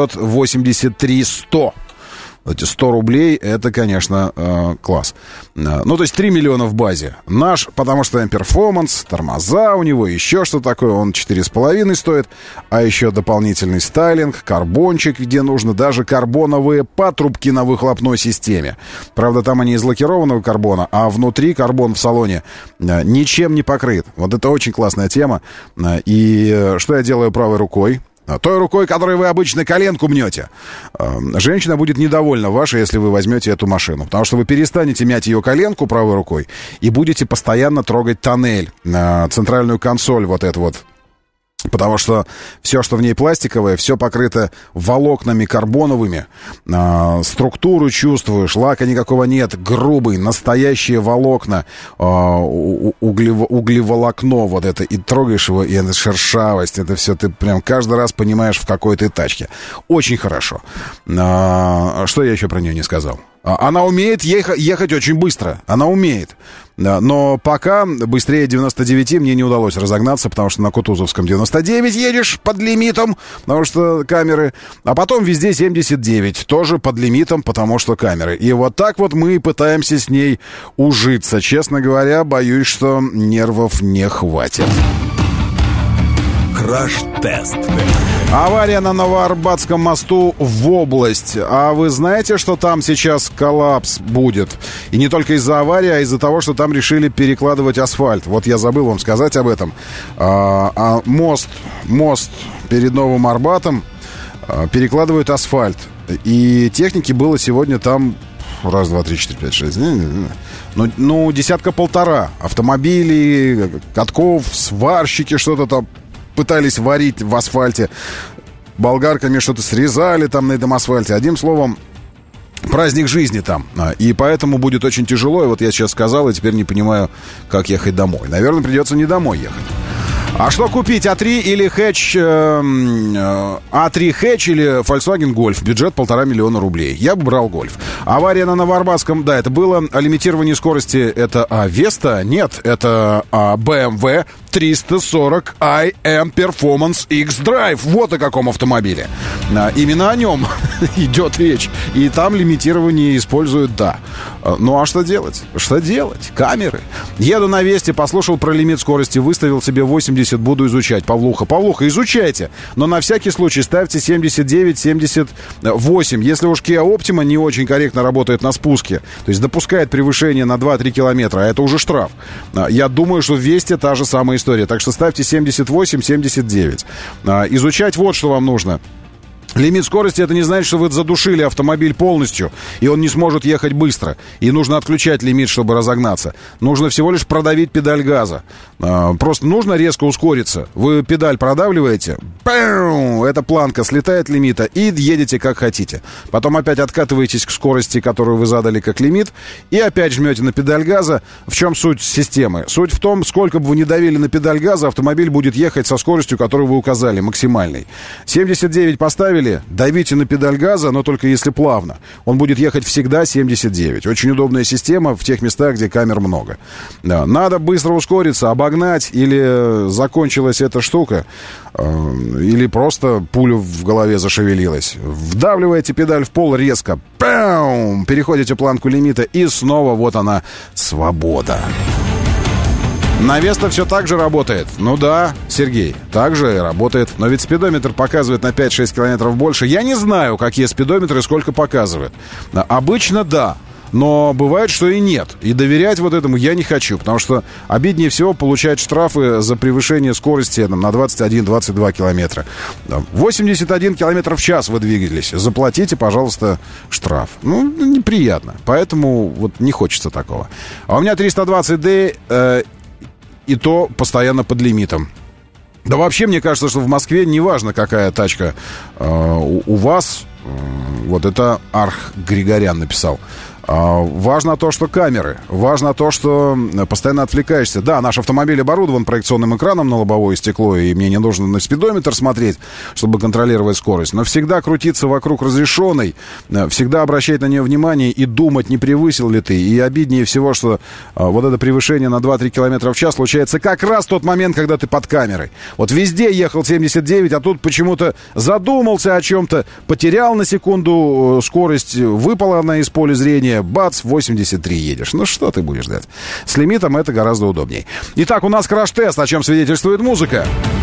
983 100. Эти 100 рублей, это, конечно, класс. То есть 3 миллиона в базе. Наш, потому что M-Performance, тормоза у него, еще что такое, он 4,5 стоит. А еще дополнительный стайлинг, карбончик, где нужно даже карбоновые патрубки на выхлопной системе. Правда, там они из лакированного карбона, а внутри карбон в салоне ничем не покрыт. Вот это очень классная тема. И что я делаю правой рукой? Той рукой, которой вы обычно коленку мнете. Женщина будет недовольна вашей, если вы возьмете эту машину. Потому что вы перестанете мять ее коленку правой рукой и будете постоянно трогать тоннель, центральную консоль, вот эту вот Потому что все, что в ней пластиковое, все покрыто волокнами карбоновыми. Структуру чувствуешь, лака никакого нет, грубый, настоящие волокна, углеволокно вот это. И трогаешь его, и это шершавость, это все, ты прям каждый раз понимаешь, в какой ты тачке. Очень хорошо. Что я еще про нее не сказал? Она умеет ехать очень быстро. Она умеет. Но пока быстрее 99 мне не удалось разогнаться, потому что на Кутузовском 99 едешь под лимитом, потому что камеры. А потом везде 79, тоже под лимитом, потому что камеры. И вот так вот мы пытаемся с ней ужиться. Честно говоря, боюсь, что нервов не хватит.
Краш-тест.
Авария на Новоарбатском мосту в область. А вы знаете, что там сейчас коллапс будет? И не только из-за аварии, а из-за того, что там решили перекладывать асфальт. Вот я забыл вам сказать об этом. Мост перед Новым Арбатом перекладывают асфальт. И техники было сегодня там... Раз, два, три, четыре, пять, шесть. Ну, десятка-полтора. Автомобилей, катков, сварщики что-то там пытались варить в асфальте. Болгарками что-то срезали там на этом асфальте. Одним словом, праздник жизни там. И поэтому будет очень тяжело. И вот я сейчас сказал, и теперь не понимаю, как ехать домой. Наверное, придется не домой ехать. А что купить? А3 или хэтч? А3 хэтч или Volkswagen Golf? Бюджет 1,5 миллиона рублей. Я бы брал Golf. Авария на Новоарбатском, да, это было. Лимитирование скорости, это Веста? Нет, это BMW 340 iM Performance X-Drive. Вот о каком автомобиле. Именно о нем идет речь. И там лимитирование используют, да. Ну а что делать? Что делать? Камеры. Еду на Весте, послушал про лимит скорости, выставил себе 80, буду изучать. Павлуха, изучайте. Но на всякий случай ставьте 79, 78. Если уж Kia Optima не очень корректно работает на спуске, то есть допускает превышение на 2-3 километра, а это уже штраф. Я думаю, что в Весте та же самая история. Так что ставьте 78, 79. Изучать вот что вам нужно. Лимит скорости — это не значит, что вы задушили автомобиль полностью, и он не сможет ехать быстро. И нужно отключать лимит, чтобы разогнаться. Нужно всего лишь продавить педаль газа. Просто нужно резко ускориться. Вы педаль продавливаете, эта планка слетает лимита, и едете как хотите. Потом опять откатываетесь к скорости, которую вы задали как лимит, и опять жмете на педаль газа. В чем суть системы? Суть в том, сколько бы вы ни давили на педаль газа, автомобиль будет ехать со скоростью, которую вы указали, максимальной. 79 поставили, давите на педаль газа, но только если плавно. Он будет ехать всегда 79. Очень удобная система в тех местах, где камер много. Да. Надо быстро ускориться, обогнать, или закончилась эта штука, или просто пуля в голове зашевелилась. Вдавливаете педаль в пол резко, переходите планку лимита, и снова вот она, свобода. На Веста все так же работает. Ну да, Сергей, так же и работает. Но ведь спидометр показывает на 5-6 километров больше. Я не знаю, какие спидометры сколько показывают. Обычно да, но бывает, что и нет. И доверять вот этому я не хочу, потому что обиднее всего получать штрафы за превышение скорости на 21-22 километра. 81 километр в час вы двигались. Заплатите, пожалуйста, штраф. Ну, неприятно. Поэтому вот не хочется такого. А у меня 320D... и то постоянно под лимитом. Да вообще, мне кажется, что в Москве неважно, какая тачка у вас. Вот это Арх Григорян написал. Важно то, что камеры. Важно то, что постоянно отвлекаешься. Да, наш автомобиль оборудован проекционным экраном на лобовое стекло, и мне не нужно на спидометр смотреть, чтобы контролировать скорость. Но всегда крутиться вокруг разрешенной, всегда обращать на нее внимание и думать, не превысил ли ты. И обиднее всего, что вот это превышение на 2-3 километра в час случается как раз в тот момент, когда ты под камерой. Вот везде ехал 79, а тут почему-то задумался о чем-то, потерял на секунду скорость, выпала она из поля зрения, бац, 83 едешь. Ну, что ты будешь делать? С лимитом это гораздо удобней. Итак, у нас краш-тест, о чем свидетельствует музыка.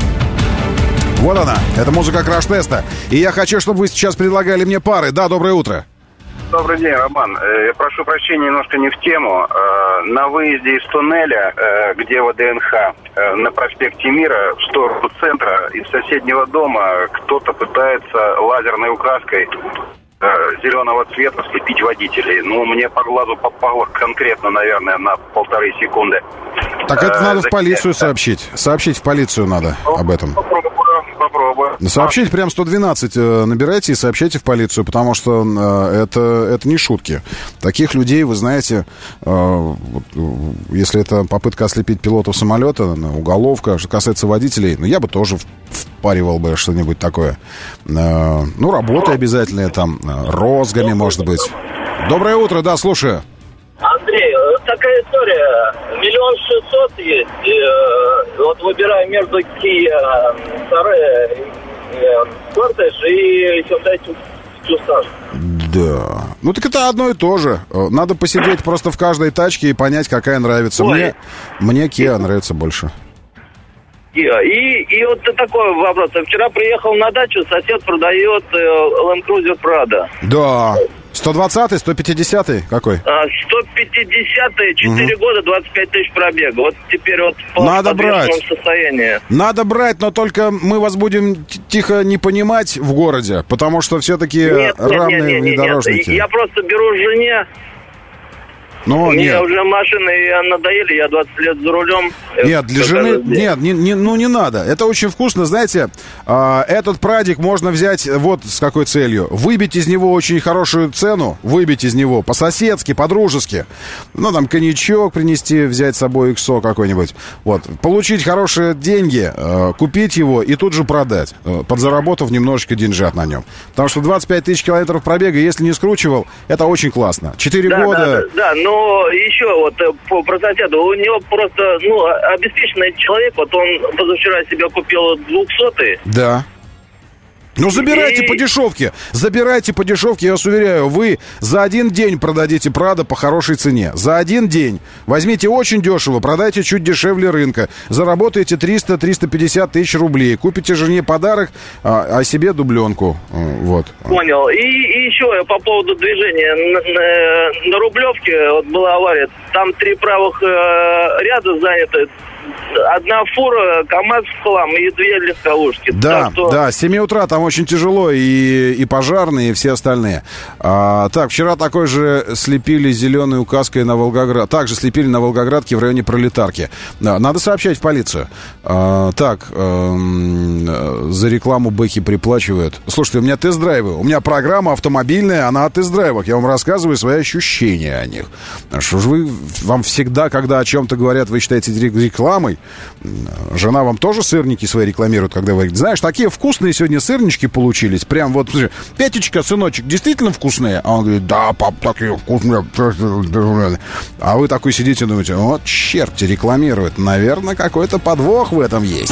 Вот она, это музыка краш-теста. И я хочу, чтобы вы сейчас предлагали мне пары. Да, доброе утро.
Добрый день, Роман. Я прошу прощения, немножко не в тему. На выезде из туннеля, где ВДНХ, на проспекте Мира, в сторону центра, из соседнего дома кто-то пытается лазерной указкой зеленого цвета слепить водителей. Ну, мне по глазу попало конкретно, наверное, на 1,5 секунды.
Так это надо в полицию сообщить. Сообщить в полицию надо об этом.
Попробую.
Сообщите прям 112, набирайте и сообщайте в полицию, потому что это не шутки. Таких людей, вы знаете, если это попытка ослепить пилотов самолета, уголовка, что касается водителей, я бы тоже впаривал бы что-нибудь такое. Работа обязательная там, розгами, может быть. Доброе утро, да, слушаю.
Андрей, такая история. 1 600 000 есть. Вот выбираю между Kia Sorento Sportage и Hyundai Tucson.
Да. Ну так это одно и то же. Надо посидеть просто в каждой тачке и понять, какая нравится. Мне Kia нравится больше.
И вот такой вопрос. Вчера приехал на дачу, сосед продает Land Cruiser Prado.
Да. 120-й, 150-й какой?
150-й, 4 года, 25 тысяч пробега. Вот теперь вот в
подвешенном
состоянии.
Надо брать, но только мы вас будем тихо не понимать в городе, потому что все-таки равные внедорожники.
Я просто беру жене. Мне уже машины надоели, я 20 лет за рулем.
Нет, для жены... Нет, не надо. Это очень вкусно. Знаете, этот прадик можно взять вот с какой целью. Выбить из него очень хорошую цену, выбить из него по-соседски, по-дружески. Там коньячок принести, взять с собой XO какой-нибудь. Вот. Получить хорошие деньги, купить его и тут же продать, подзаработав немножечко деньжат на нем. Потому что 25 тысяч километров пробега, если не скручивал, это очень классно. 4 года...
Да, но еще вот про соседа, у него просто, обеспеченный человек, вот он позавчера себе купил 200-й.
Да. Забирайте по дешевке. Забирайте по дешевке, я вас уверяю. Вы за один день продадите Прадо по хорошей цене. За один день. Возьмите очень дешево, продайте чуть дешевле рынка. Заработаете 300-350 тысяч рублей. Купите жене подарок, а себе дубленку. Вот.
Понял. И еще по поводу движения. На Рублевке вот была авария. Там 3 правых ряда заняты. Одна фура, КамАЗ в хлам и 2 легковушки.
Да, с 7 утра там очень тяжело, и пожарные, и все остальные. Так, вчера такой же слепили зеленой указкой на Волгоград. Также слепили на Волгоградке в районе Пролетарки. Надо сообщать в полицию. Так, за рекламу бэхи приплачивают. Слушайте, у меня тест-драйвы. У меня программа автомобильная, она о тест-драйвах. Я вам рассказываю свои ощущения о них. Что же вам всегда, когда о чем-то говорят, вы считаете рекламой? Жена вам тоже сырники свои рекламирует, когда вы говорите, знаешь, такие вкусные сегодня сырнички получились. Прям вот, Петечка, сыночек, действительно вкусные? А он говорит, да, пап, такие вкусные. А вы такой сидите и думаете, вот черти рекламируют. Наверное, какой-то подвох в этом есть.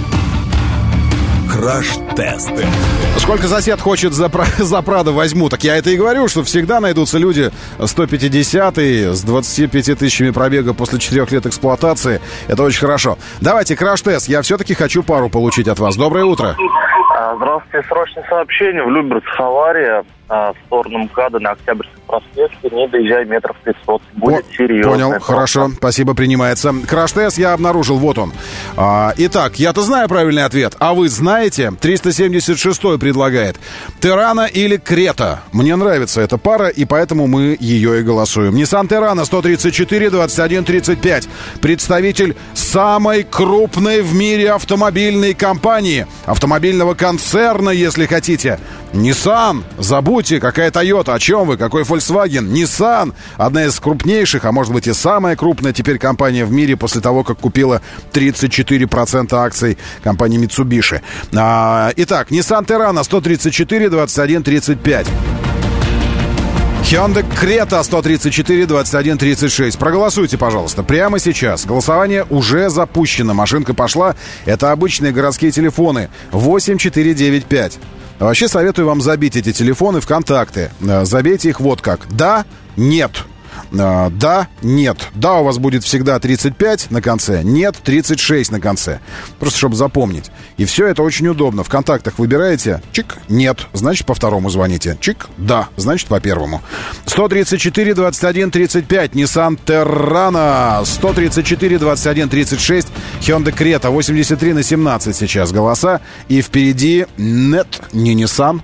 Краш-тест.
Сколько сосед хочет за Прадо возьму, так я это и говорю, что всегда найдутся люди 150-й с 25 тысячами пробега после 4 лет эксплуатации. Это очень хорошо. Давайте краш-тест. Я все-таки хочу пару получить от вас. Доброе утро.
Здравствуйте. Срочное сообщение. В Люберцах авария в сторону МКАДа на Октябрьском проспекте. Не доезжай метров 500. Будет серьезно.
Понял, хорошо. Спасибо, принимается. Краш-тест я обнаружил. Вот он. Итак, я-то знаю правильный ответ. А вы знаете? 376-й предлагает. Террана или Крета? Мне нравится эта пара, и поэтому мы ее и голосуем. Nissan Terrana 134-21-35. Представитель самой крупной в мире автомобильной компании. Автомобильного концерна, если хотите. Nissan. Забудьте, какая Toyota, о чем вы, какой Volkswagen. Nissan. Одна из крупнейших, а может быть и самая крупная теперь компания в мире после того, как купила 34% акций компании Mitsubishi. Итак, Nissan Terrana 134-21-35. Hyundai Creta 134-21-36. Проголосуйте, пожалуйста, прямо сейчас. Голосование уже запущено. Машинка пошла. Это обычные городские телефоны. 8495. Вообще советую вам забить эти телефоны в контакты. Забейте их вот как. Да, нет. Да, нет. Да, у вас будет всегда 35 на конце. Нет, 36 на конце. Просто чтобы запомнить. И все это очень удобно. В контактах выбираете. Чик, нет. Значит, по второму звоните. Чик, да. Значит, по первому. 134-21-35. Nissan Terrana. 134-21-36. Hyundai Creta. 83/17 сейчас голоса. И впереди нет, не Nissan.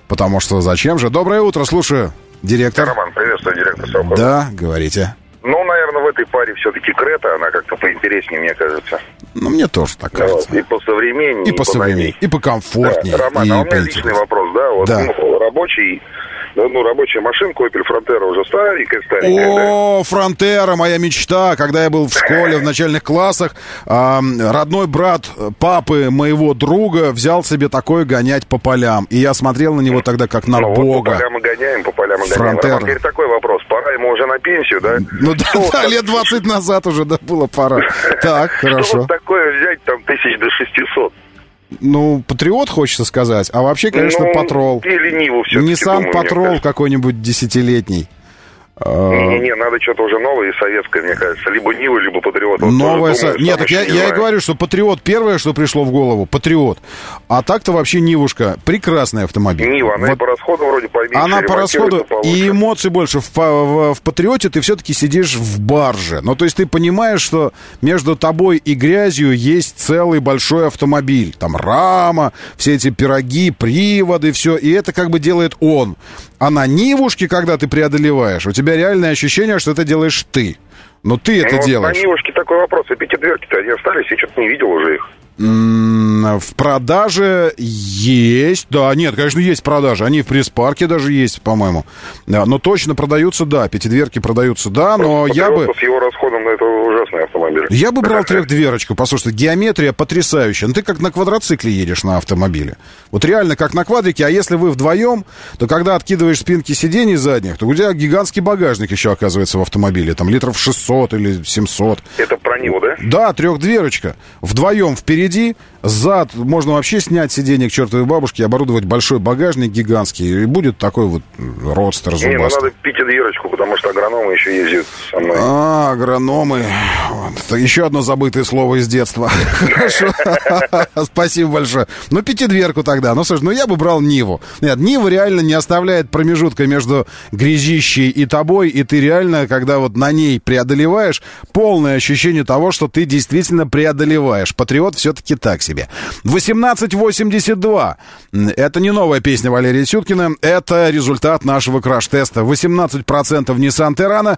Потому что зачем же? Доброе утро, слушаю. Директор.
Роман, приветствую, директор совхоза.
Да, говорите.
Ну, наверное, в этой паре все-таки Крета, она как-то поинтереснее, мне кажется.
Ну, мне тоже так кажется.
Вот. И посовременнее,
и посовременнее, и покомфортнее.
Да. Роман, а у меня личный вопрос, да? Вот,
да.
Рабочий... Ну, рабочая машинка Opel Frontera уже старенькая.
О, Frontera, моя мечта. Когда я был в школе, в начальных классах, родной брат папы моего друга взял себе такое гонять по полям. И я смотрел на него тогда как на бога.
Вот по полям мы гоняем. Роман, теперь такой вопрос. Пора ему уже на пенсию, да?
Ну да, лет 20 назад уже, да, было пора. Так, хорошо.
Что вот такое взять, там, 1000 до 600?
Ну, Патриот, хочется сказать. А вообще, конечно, Патрол.
Или Ниву все-таки.
Nissan Патрол какой-нибудь 10-летний.
Не, надо что-то уже новое и советское, мне кажется. Либо Нива, либо Патриот. Вот
новое. Нет, так я
и
говорю, что Патриот первое, что пришло в голову. Патриот. А так-то вообще Нивушка прекрасный автомобиль.
Нива, она вот. И по расходу вроде поменьше.
Она по расходу и эмоций больше. В Патриоте ты все-таки сидишь в барже. Ну, то есть ты понимаешь, что между тобой и грязью есть целый большой автомобиль. Там рама, все эти пироги, приводы, все. И это как бы делает он. А на Нивушке, когда ты преодолеваешь, у тебя реальное ощущение, что это делаешь ты. Но ты это делаешь.
На Нивушке такой вопрос. А пятидверки-то они остались, я что-то не видел уже их.
В продаже есть. Да, нет, конечно, есть продажи. Они в пресс-парке даже есть, по-моему. Да, но точно продаются, да. Пятидверки продаются, да. Но я бы...
С его расходом на это ужасный автомобиль.
Я бы брал трехдверочку. Послушайте, геометрия потрясающая. Ну, ты как на квадроцикле едешь на автомобиле. Вот реально как на квадрике. А если вы вдвоем, то когда откидываешь спинки сидений задних, то у тебя гигантский багажник еще оказывается в автомобиле. Там литров 600 или 700.
Это про Ниву, да?
Да, трехдверочка. Вдвоем впереди. Зад, можно вообще снять сиденье к чертовой бабушке, оборудовать большой багажник гигантский, и будет такой вот родстер зубастый.
Не, ну надо пятидверочку, потому что агрономы еще ездят со мной.
Агрономы. Это еще одно забытое слово из детства. Хорошо. Спасибо большое. Ну, пятидверку тогда. Ну, слушай, ну я бы брал Ниву. Нет, Нива реально не оставляет промежутка между грязищей и тобой, и ты реально, когда вот на ней преодолеваешь, полное ощущение того, что ты действительно преодолеваешь. Патриот все-таки так себе. 1882. Это не новая песня Валерия Сюткина. Это результат нашего краш-теста. 18% Nissan Terrano,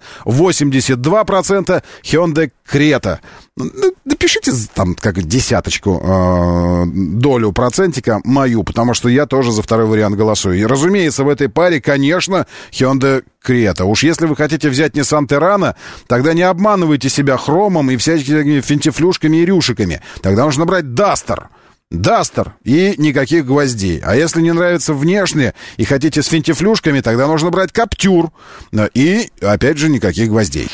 82% Hyundai Creta. Напишите там как десяточку, долю процентика мою, потому что я тоже за второй вариант голосую. И, разумеется, в этой паре, конечно, Hyundai Creta. Уж если вы хотите взять Nissan Terrano, тогда не обманывайте себя хромом и всякими финтифлюшками и рюшиками. Тогда нужно брать Дастер и никаких гвоздей. А если не нравится внешне и хотите с финтифлюшками, тогда нужно брать Каптюр и, опять же, никаких гвоздей.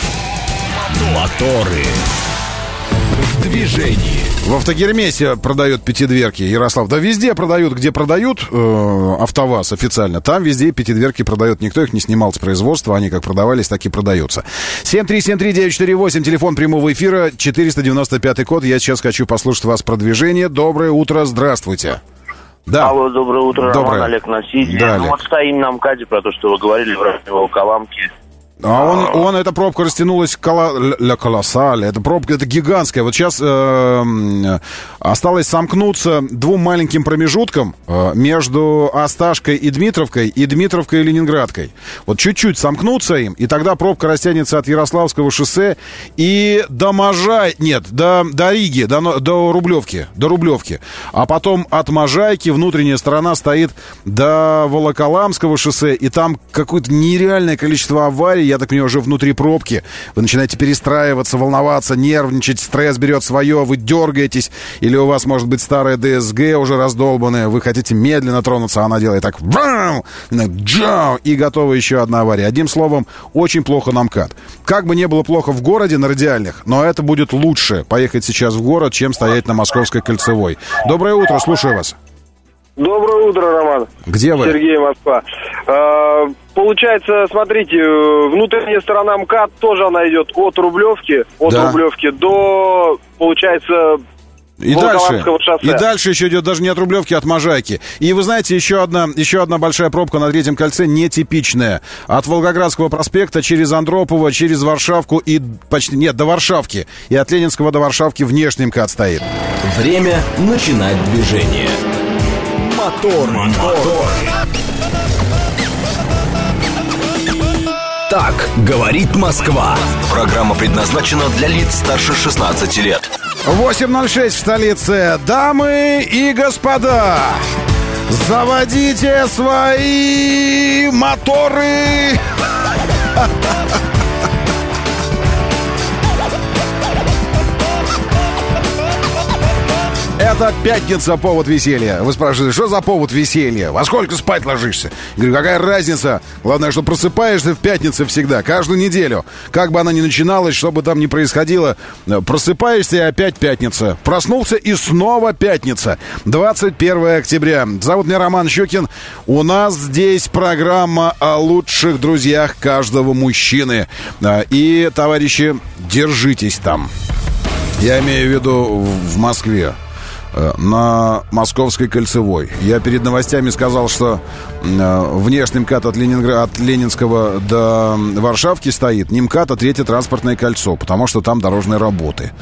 Моторы в движении.
В Автогермесе продают пятидверки, Ярослав. Да везде продают, где продают АвтоВАЗ официально. Там везде пятидверки продают. Никто их не снимал с производства. Они как продавались, так и продаются. 7373948, телефон прямого эфира, 495 код. Я сейчас хочу послушать вас про движение. Доброе утро, здравствуйте. Да.
Алло, доброе утро,
доброе.
Роман, Олег Носитель.
Да,
ну, вот стоим на МКАДе, про то, что вы говорили в районе Волоколамки.
А эта пробка растянулась колоссально. Эта пробка, это гигантская. Вот сейчас осталось сомкнуться двум маленьким промежуткам между Осташкой и Дмитровкой и Ленинградкой. Вот чуть-чуть сомкнуться им, и тогда пробка растянется от Ярославского шоссе и до до Риги, до Рублевки. А потом от Можайки внутренняя сторона стоит до Волоколамского шоссе, и там какое-то нереальное количество аварий. Я так понимаю, уже внутри пробки. Вы начинаете перестраиваться, волноваться, нервничать, стресс берет свое, вы дергаетесь, или у вас, может быть, старая ДСГ уже раздолбанная, вы хотите медленно тронуться, а она делает так, и готова еще одна авария. Одним словом, очень плохо на МКАД. Как бы не было плохо в городе на радиальных, но это будет лучше поехать сейчас в город, чем стоять на Московской кольцевой. Доброе утро, слушаю вас.
Доброе утро, Роман.
Где вы?
Сергей, Москва. Получается, смотрите, внутренняя сторона МКАД тоже она идет от Рублевки до, получается,
И дальше еще идет даже не от Рублевки, а от Можайки. И вы знаете, еще одна большая пробка на Третьем кольце, нетипичная. От Волгоградского проспекта через Андропово, через Варшавку и до Варшавки. И от Ленинского до Варшавки внешний МКАД стоит.
Время начинать движение.
Мотор. Так говорит Москва.
Программа предназначена для лиц старше 16 лет.
8:06 в столице. Дамы и господа, заводите свои моторы. Это пятница, повод веселья. Вы спрашиваете, что за повод веселья? Во сколько спать ложишься? Я говорю, какая разница? Главное, что просыпаешься в пятницу всегя, каждую неделю. Как бы она ни начиналась, что бы там ни происходило, просыпаешься, и опять пятница. Проснулся, и снова пятница. 21 октября. Зовут меня Роман Щукин. У нас здесь программа о лучших друзьях каждого мужчины. И, товарищи, держитесь там. Я имею в виду в Москве. На Московской кольцевой. Я перед новостями сказал, что внешний МКАД от Ленинского до Варшавки стоит не МКАД, а третье транспортное кольцо, потому что там дорожные работы.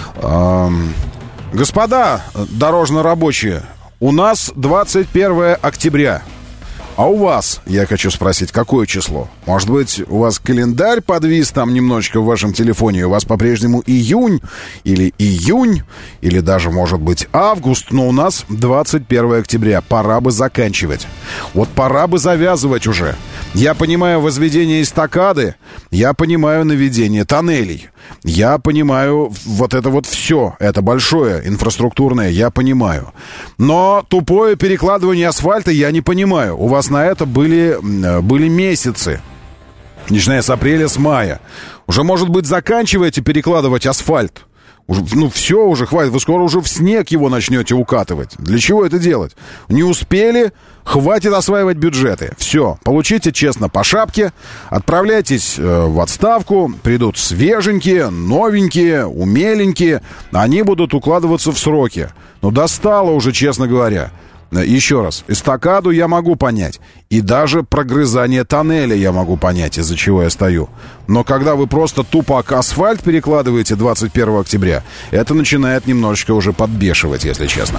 Господа дорожно-рабочие, у нас 21 октября. А у вас, я хочу спросить, какое число? Может быть, у вас календарь подвис там немножечко в вашем телефоне, у вас по-прежнему июнь, или июнь, или даже, может быть, август, но у нас 21 октября, пора бы заканчивать. Вот пора бы завязывать уже. Я понимаю возведение эстакады, я понимаю наведение тоннелей, я понимаю вот это вот все, это большое, инфраструктурное, я понимаю. Но тупое перекладывание асфальта я не понимаю. У вас на это были месяцы, начиная с апреля, с мая. Уже, может быть, заканчиваете перекладывать асфальт. Ну, все уже, хватит. Вы скоро уже в снег его начнете укатывать. Для чего это делать? Не успели, хватит осваивать бюджеты. Все, получите честно по шапке, отправляйтесь в отставку, придут свеженькие, новенькие, умеленькие. Они будут укладываться в сроки. Ну, достало уже, честно говоря. Еще раз, эстакаду я могу понять. И даже прогрызание тоннеля я могу понять, из-за чего я стою. Но когда вы просто тупо асфальт перекладываете 21 октября, это начинает немножечко уже подбешивать, если честно.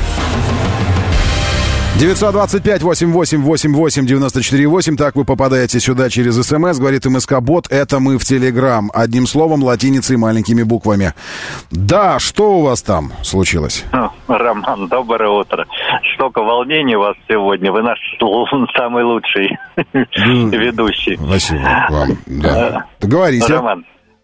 925-88-88-94-8. Так вы попадаете сюда через СМС. Говорит МСК-бот. Это мы в Телеграм. Одним словом, латиницей, маленькими буквами. Да, что у вас там случилось?
Роман, доброе утро. Столько волнений у вас сегодня. Вы наш самый лучший ведущий.
Спасибо вам. Да. Говорите.
Роман.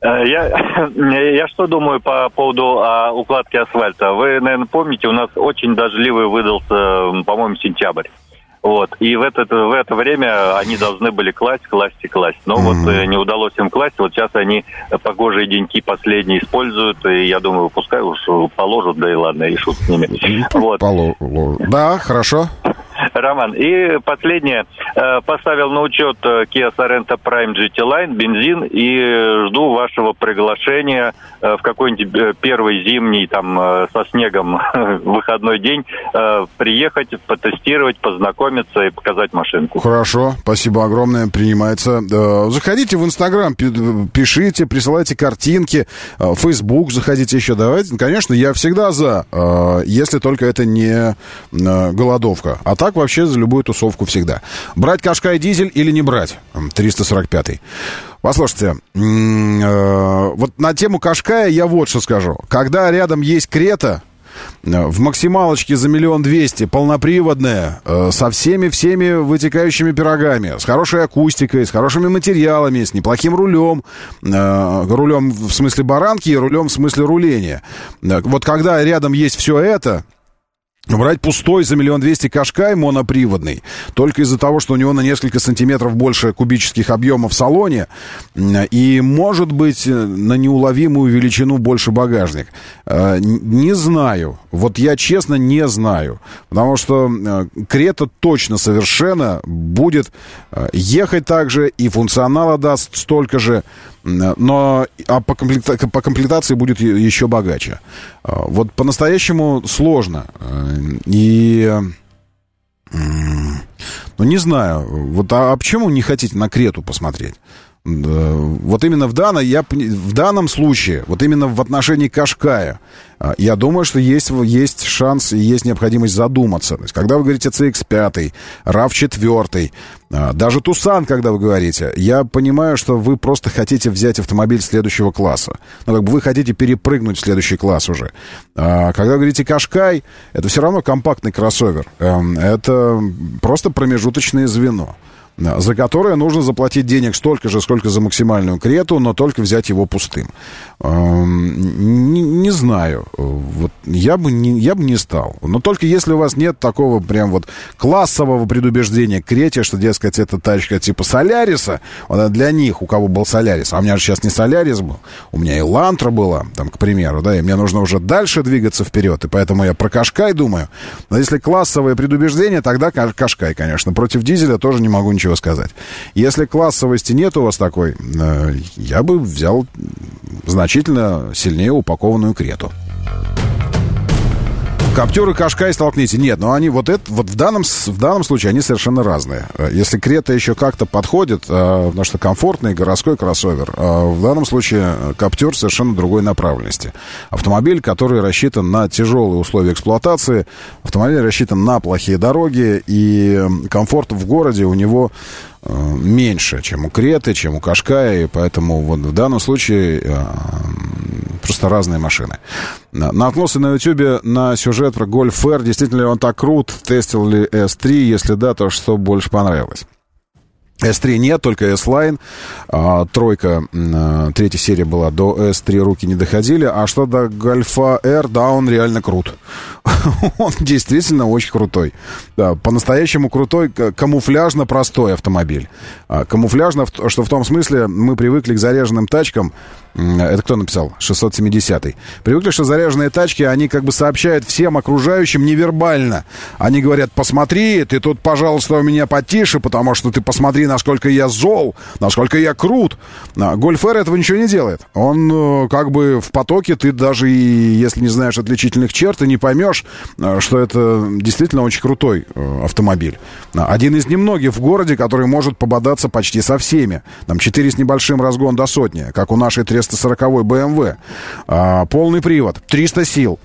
Я что думаю по поводу укладки асфальта. Вы, наверное, помните, у нас очень дождливый выдался, по-моему, сентябрь. Вот. И в это время они должны были класть. Но вот не удалось им класть. Вот сейчас они погожие деньки последние используют. И я думаю, пускай уж положат, да и ладно, решут с ними. Вот.
Да, хорошо.
Роман, и последнее. Поставил на учет Kia Sorento Prime GT Line, бензин, и жду вашего приглашения в какой-нибудь первый зимний, там, со снегом выходной день, приехать, потестировать, познакомиться и показать машинку.
Хорошо, спасибо огромное, принимается. Заходите в Инстаграм, пишите, присылайте картинки, в Фейсбук заходите еще, давайте. Конечно, я всегда за, если только это не голодовка. А так вообще за любую тусовку всегда. Брать Кашкай дизель или не брать? 345-й. Послушайте, вот на тему Кашкая я вот что скажу. Когда рядом есть Крета, в максималочке за 1 200 000, полноприводная, со всеми вытекающими пирогами, с хорошей акустикой, с хорошими материалами, с неплохим рулем, рулем в смысле баранки и рулем в смысле руления. Вот когда рядом есть все это, брать пустой за 1 200 000 Кашкай моноприводный, только из-за того, что у него на несколько сантиметров больше кубических объемов в салоне и, может быть, на неуловимую величину больше багажник. Не знаю. Вот я честно не знаю. Потому что Крета точно совершенно будет ехать так же, и функционала даст столько же, но по комплектации будет еще богаче. Вот по-настоящему сложно. И, ну, не знаю. Вот, а почему не хотите на Крету посмотреть? Вот именно в данном случае, вот именно в отношении Кашкая, я думаю, что есть шанс и есть необходимость задуматься. То есть, когда вы говорите CX-5, RAV4, даже Тусан, когда вы говорите, я понимаю, что вы просто хотите взять автомобиль следующего класса. Ну, как бы вы хотите перепрыгнуть в следующий класс уже. Когда вы говорите Кашкай, это все равно компактный кроссовер. Это просто промежуточное звено, за которое нужно заплатить денег столько же, сколько за максимальную Крету, но только взять его пустым. Не знаю. Вот я бы не стал. Но только если у вас нет такого прям вот классового предубеждения к Крете, что, дескать, это тачка типа Соляриса, для них, у кого был Солярис, а у меня же сейчас не Солярис был, у меня Элантра была, там, к примеру, да, и мне нужно уже дальше двигаться вперед, и поэтому я про Кашкай думаю. Но если классовое предубеждение, тогда Кашкай, конечно. Против дизеля тоже не могу ничего сказать. Если классовости нет у вас такой, я бы взял значительно сильнее упакованную Крету. Каптюр и Кашкай столкните. Нет, но они вот в данном случае они совершенно разные. Если Крета еще как-то подходит, потому что комфортный городской кроссовер, в данном случае Каптюр совершенно другой направленности. Автомобиль, который рассчитан на тяжелые условия эксплуатации, автомобиль рассчитан на плохие дороги, и комфорт в городе у него меньше, чем у Креты, чем у Кашкая, и поэтому вот в данном случае просто разные машины. Наткнулся на Ютьюбе на сюжет про Golf R. Действительно ли он так крут? Тестил ли S3? Если да, то что больше понравилось? S3 нет, только S-Line. Тройка, третья серия была, до S3 руки не доходили. А что до Гольфа R, да, он реально крут. Он действительно очень крутой. Да, по-настоящему крутой, камуфляжно простой автомобиль. Камуфляжно, что в том смысле, мы привыкли к заряженным тачкам. Это кто написал? 670-й. Привыкли, что заряженные тачки, они как бы сообщают всем окружающим невербально. Они говорят: посмотри, ты тут, пожалуйста, у меня потише, потому что ты посмотри, насколько я зол, насколько я крут. Golf R этого ничего не делает. Он как бы в потоке, ты даже если не знаешь отличительных черт, ты не поймешь, что это действительно очень крутой автомобиль. Один из немногих в городе, который может пободаться почти со всеми. Там 4 с небольшим разгон до сотни, как у нашей 340-й BMW. Полный привод, 300 сил.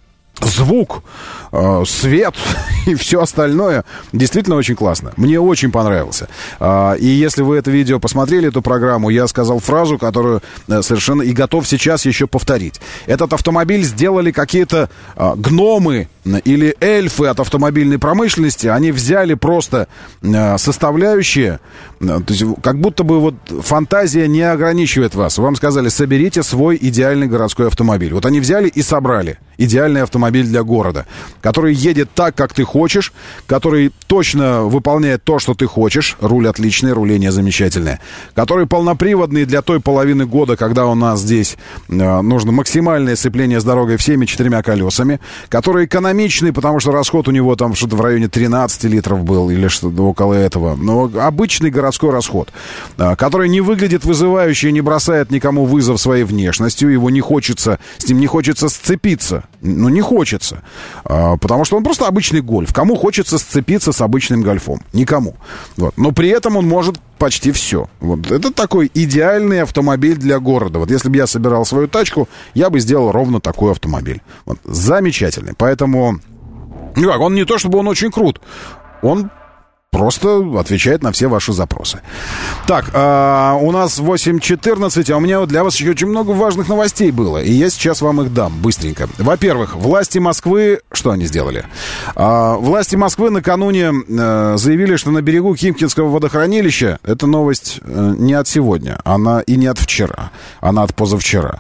Звук, свет и все остальное действительно очень классно. Мне очень понравился. И если вы это видео посмотрели, эту программу, я сказал фразу, которую совершенно и готов сейчас еще повторить. Этот автомобиль сделали какие-то гномы или эльфы от автомобильной промышленности. Они взяли просто составляющие, то есть как будто бы вот фантазия не ограничивает вас. Вам сказали: соберите свой идеальный городской автомобиль. Вот они взяли и собрали идеальный автомобиль для города, который едет так, как ты хочешь, который точно выполняет то, что ты хочешь. Руль отличный, руление замечательное. Который полноприводный для той половины года, когда у нас здесь нужно максимальное сцепление с дорогой всеми 4 колесами. Который экономичный, потому что расход у него там что-то в районе 13 литров был или что-то около этого. Но обычный городской расход. Который не выглядит вызывающе и не бросает никому вызов своей внешностью. Его не хочется, с ним не хочется сцепиться. Ну, не хочется. Потому что он просто обычный гольф. Кому хочется сцепиться с обычным гольфом? Никому. Вот. Но при этом он может почти все. Вот. Это такой идеальный автомобиль для города. Вот если бы я собирал свою тачку, я бы сделал ровно такой автомобиль. Вот. Замечательный. Поэтому... Ну как, он не то чтобы он очень крут. Он... просто отвечает на все ваши запросы. Так, у нас 8:14, а у меня вот для вас еще очень много важных новостей было. И я сейчас вам их дам быстренько. Во-первых, власти Москвы... Что они сделали? Власти Москвы накануне заявили, что на берегу Химкинского водохранилища... Это новость не от сегодня, она и не от вчера, она от позавчера.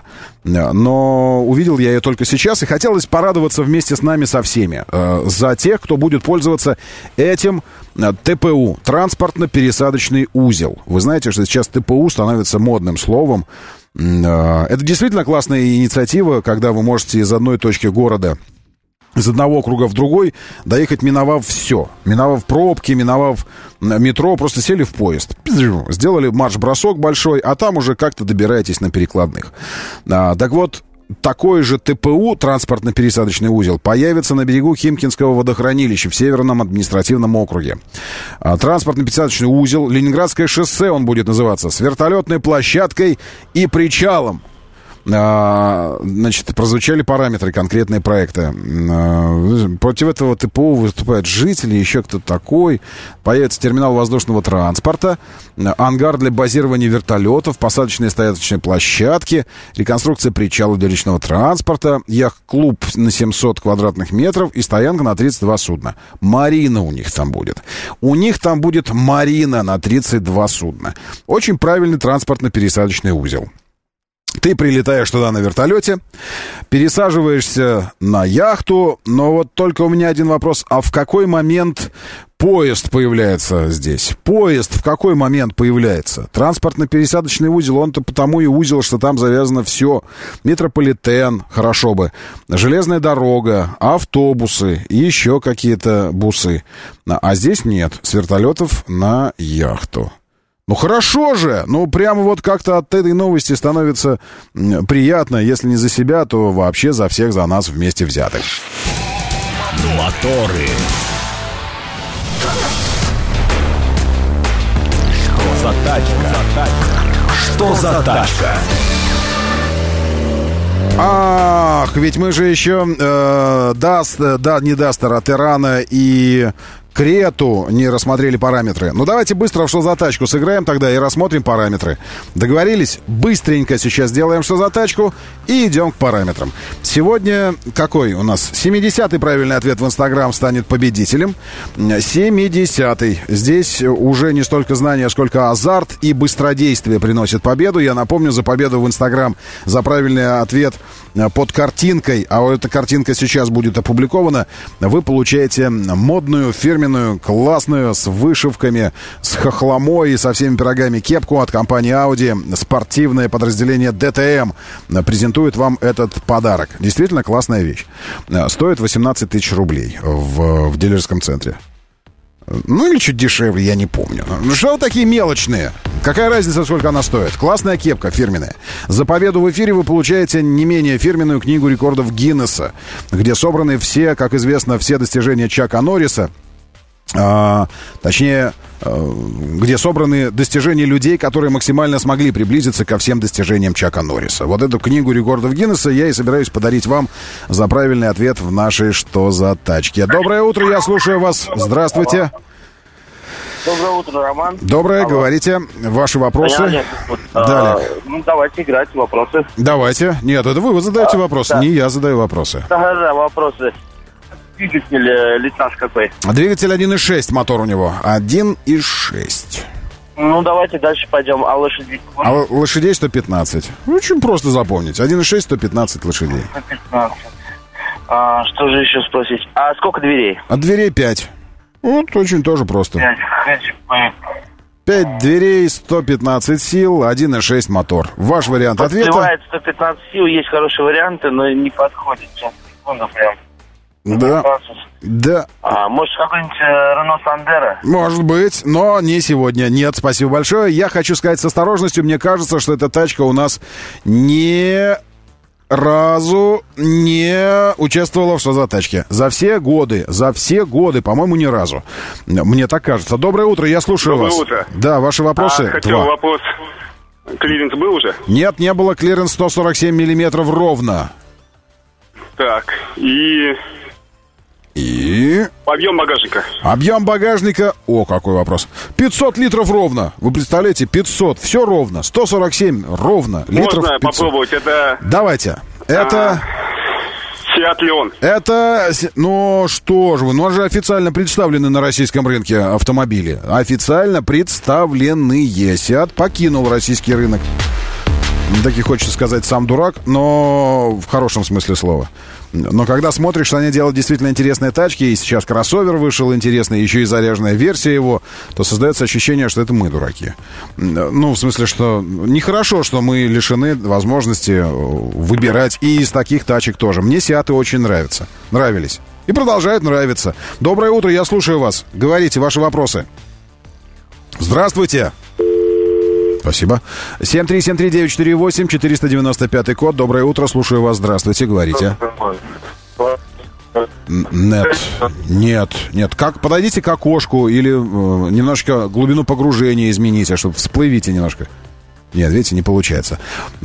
Но увидел я ее только сейчас, и хотелось порадоваться вместе с нами со всеми за тех, кто будет пользоваться этим ТПУ, транспортно-пересадочный узел. Вы знаете, что сейчас ТПУ становится модным словом. Это действительно классная инициатива, когда вы можете из одной точки города, из одного округа в другой доехать, миновав все. Миновав пробки, миновав метро, просто сели в поезд. Сделали марш-бросок большой, а там уже как-то добираетесь на перекладных. Так вот, такой же ТПУ, транспортно-пересадочный узел, появится на берегу Химкинского водохранилища в Северном административном округе. Транспортно-пересадочный узел, Ленинградское шоссе он будет называться, с вертолетной площадкой и причалом. Значит, прозвучали параметры, конкретные проекта. Против этого ТПУ выступают жители, еще кто-то такой. Появится терминал воздушного транспорта, ангар для базирования вертолетов, посадочные и стояночные площадки, реконструкция причала для личного транспорта, яхт-клуб на 700 квадратных метров и стоянка на 32 судна. Марина у них там будет. У них там будет марина на 32 судна. Очень правильный транспортно-пересадочный узел. Ты прилетаешь туда на вертолете, пересаживаешься на яхту, но вот только у меня один вопрос. А в какой момент поезд появляется здесь? Поезд в какой момент появляется? Транспортно-пересадочный узел, он-то потому и узел, что там завязано все. Метрополитен, хорошо бы, железная дорога, автобусы и еще какие-то бусы. А здесь нет, с вертолетов на яхту. Ну хорошо же, ну прямо вот как-то от этой новости становится приятно, если не за себя, то вообще за всех, за нас вместе взятых.
Моторы. Что за тачка? Что за тачка?
Ах, ведь мы же еще не Дастера, Террана и Крету не рассмотрели параметры. Ну, давайте быстро в «Что за тачку» сыграем тогда и рассмотрим параметры. Договорились? Быстренько сейчас сделаем «Что за тачку» и идем к параметрам. Сегодня какой у нас? 70-й правильный ответ в Инстаграм станет победителем. 70-й. Здесь уже не столько знания, сколько азарт и быстродействие приносит победу. Я напомню, за победу в Инстаграм, за правильный ответ под картинкой, а вот эта картинка сейчас будет опубликована, вы получаете модную, фирменную, классную, с вышивками, с хохломой и со всеми пирогами кепку от компании Audi. Спортивное подразделение DTM презентует вам этот подарок. Действительно классная вещь. Стоит 18 тысяч рублей в дилерском центре. Ну, или чуть дешевле, я не помню. Ну, что вы такие мелочные? Какая разница, сколько она стоит? Классная кепка, фирменная. За победу в эфире вы получаете не менее фирменную книгу рекордов Гиннесса, где собраны все, как известно, все достижения Чака Норриса. Где собраны достижения людей, которые максимально смогли приблизиться ко всем достижениям Чака Норриса. Вот эту книгу рекордов Гиннесса я и собираюсь подарить вам за правильный ответ в нашей «Что за тачки». Доброе утро, я слушаю вас. Здравствуйте.
Доброе утро, Роман.
Доброе, говорите. Ваши вопросы. Далее.
Ну, давайте играть в вопросы.
Давайте. Нет, это вы задаете вопросы,
да.
Не я задаю вопросы.
Да, вопросы. Двигатель литаж какой?
Двигатель 1.6, мотор у него. 1.6.
Ну, давайте дальше пойдем. А лошадей?
Лошадей 115. Очень просто запомнить. 1.6, 115 лошадей.
115. Что же еще спросить? А сколько дверей?
От дверей 5. Вот очень тоже просто. 5 дверей, 115 сил, 1.6 мотор. Ваш вариант ответа?
Подливает 115 сил, есть хорошие варианты, но не подходит. Сейчас, секунду прям.
Да. Да.
Может, какой-нибудь Рено Сандеро?
Может быть, но не сегодня. Нет, спасибо большое. Я хочу сказать с осторожностью, мне кажется, что эта тачка у нас ни разу не участвовала в «Что за тачке». За все годы, по-моему, ни разу. Мне так кажется. Доброе утро, я слушаю вас.
Доброе утро.
Да, ваши вопросы.
Хотел вопрос. Клиренс был уже?
Нет, не было. Клиренс 147 миллиметров ровно.
Так, и... Объем багажника.
Объем багажника... О, какой вопрос. 500 литров ровно. Вы представляете, 500. Все ровно. 147 ровно. Литров
можно
500.
Попробовать? Это...
Давайте. Это...
Seat Leon.
Это... Ну, что же вы. Ну, он же официально представлены на российском рынке автомобили. Официально представленные. Seat покинул российский рынок. Так и хочется сказать, сам дурак, но в хорошем смысле слова. Но когда смотришь, что они делают действительно интересные тачки, и сейчас кроссовер вышел интересный, еще и заряженная версия его, то создается ощущение, что это мы дураки. Ну, в смысле, что нехорошо, что мы лишены возможности выбирать и из таких тачек тоже. Мне Сиаты очень нравились. И продолжают нравиться. Доброе утро, я слушаю вас. Говорите ваши вопросы. Здравствуйте. Спасибо. 7373948, 495 код. Доброе утро, слушаю вас. Здравствуйте, говорите. Нет. Подойдите к окошку или немножко глубину погружения измените, чтобы всплывите немножко. Нет, видите, не получается.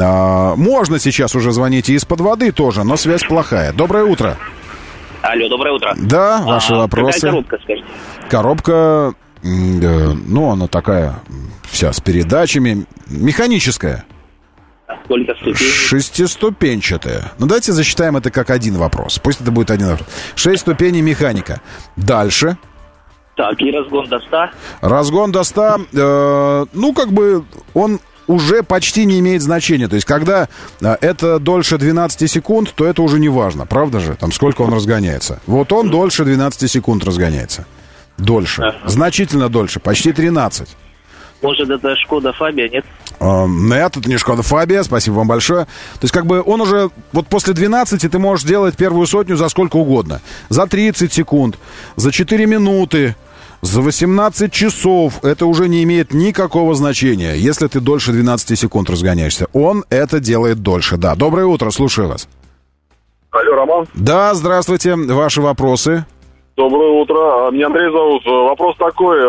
Можно сейчас уже звонить и из-под воды тоже, но связь плохая. Доброе утро.
Алло, доброе утро.
Да, ваши вопросы.
Какая коробка, скажите?
Коробка, она такая вся с передачами, механическая.
Сколько ступеней?
Шестиступенчатая. Давайте засчитаем это как один вопрос. Пусть это будет один вопрос. 6 ступеней механика. Дальше.
Так, и разгон до 100?
Разгон до 100, он уже почти не имеет значения. То есть, когда это дольше 12 секунд, то это уже не важно. Правда же? Там сколько он разгоняется. Вот он дольше 12 секунд разгоняется. Дольше. Значительно дольше. Почти 13.
Может, это Шкода Фабия, нет?
Нет, это не Шкода Фабия, спасибо вам большое. То есть, он уже, вот после 12 ты можешь делать первую сотню за сколько угодно. За 30 секунд, за 4 минуты, за 18 часов. Это уже не имеет никакого значения, если ты дольше 12 секунд разгоняешься. Он это делает дольше, да. Доброе утро, слушаю вас.
Алло, Роман.
Да, здравствуйте, ваши вопросы.
Доброе утро, меня Андрей зовут. Вопрос такой...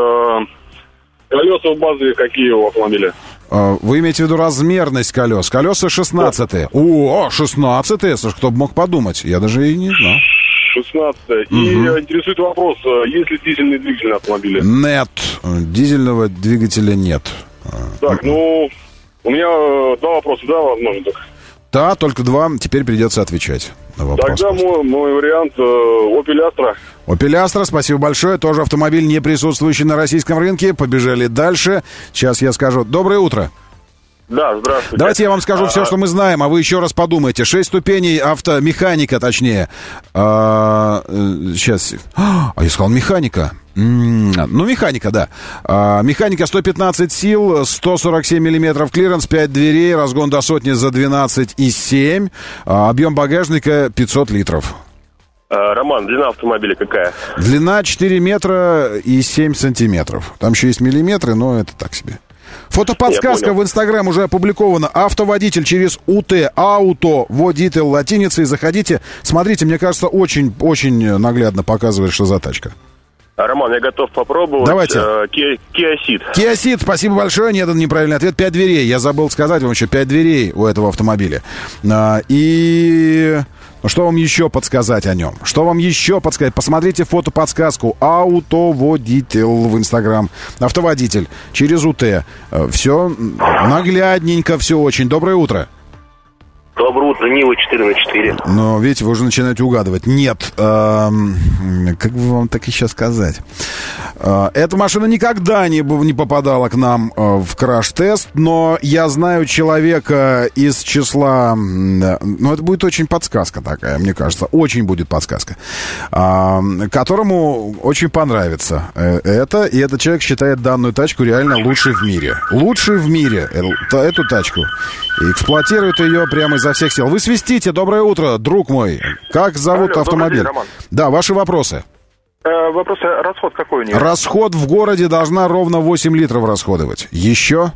Колеса в базе какие у автомобиля?
Вы имеете в виду размерность колес? Колеса 16-е. О, 16-е, кто бы мог подумать. Я даже и не знал.
16-е. И интересует вопрос, есть ли дизельный двигатель на автомобиле?
Нет, дизельного двигателя нет.
Так, у меня два вопроса, да, возможно, так?
Да, только два. Теперь придется отвечать на вопрос.
Тогда мой вариант Opel Astra.
Opel Astra, спасибо большое. Тоже автомобиль, не присутствующий на российском рынке. Побежали дальше. Сейчас я скажу. Доброе утро.
Да, здравствуйте.
Давайте я вам скажу все, что мы знаем, а вы еще раз подумайте. 6 ступеней автомеханика, точнее. Сейчас. Я сказал механика. Механика, да. Механика 115 сил, 147 миллиметров клиренс, 5 дверей, разгон до сотни за 12,7. Объем багажника 500 литров.
Роман, длина автомобиля какая?
Длина 4 метра и 7 сантиметров. Там еще есть миллиметры, но это так себе. Фотоподсказка в Инстаграм уже опубликована. Автоводитель через УТ. Ауто, водитель латиницей. Заходите, смотрите, мне кажется, очень наглядно показывает, что за тачка.
Роман, я готов попробовать.
Давайте.
Kia Ceed.
Kia Ceed, спасибо большое. Нет, это неправильный ответ. 5 дверей. Я забыл сказать вам еще 5 дверей у этого автомобиля. И... Что вам еще подсказать о нем? Что вам еще подсказать? Посмотрите фотоподсказку. Автоводитель в Инстаграм. Автоводитель через УТ. Все наглядненько, все очень. Доброе утро.
Доброе утро, Нива 4/4.
Но, видите, вы уже начинаете угадывать. Нет. Как бы вам так еще сказать? Эта машина никогда не попадала к нам в краш-тест, но я знаю человека из числа... это будет очень подсказка такая, мне кажется. Очень будет подсказка. Которому очень понравится это. И этот человек считает данную тачку реально лучшей в мире. Лучшей в мире эту тачку. И эксплуатирует ее прямо изо всех сил. Вы свистите. Доброе утро, друг мой. Как зовут автомобиль?
День, Роман.
Да, ваши вопросы.
Вопрос, расход какой у нее?
Расход в городе должна ровно 8 литров расходовать. Еще?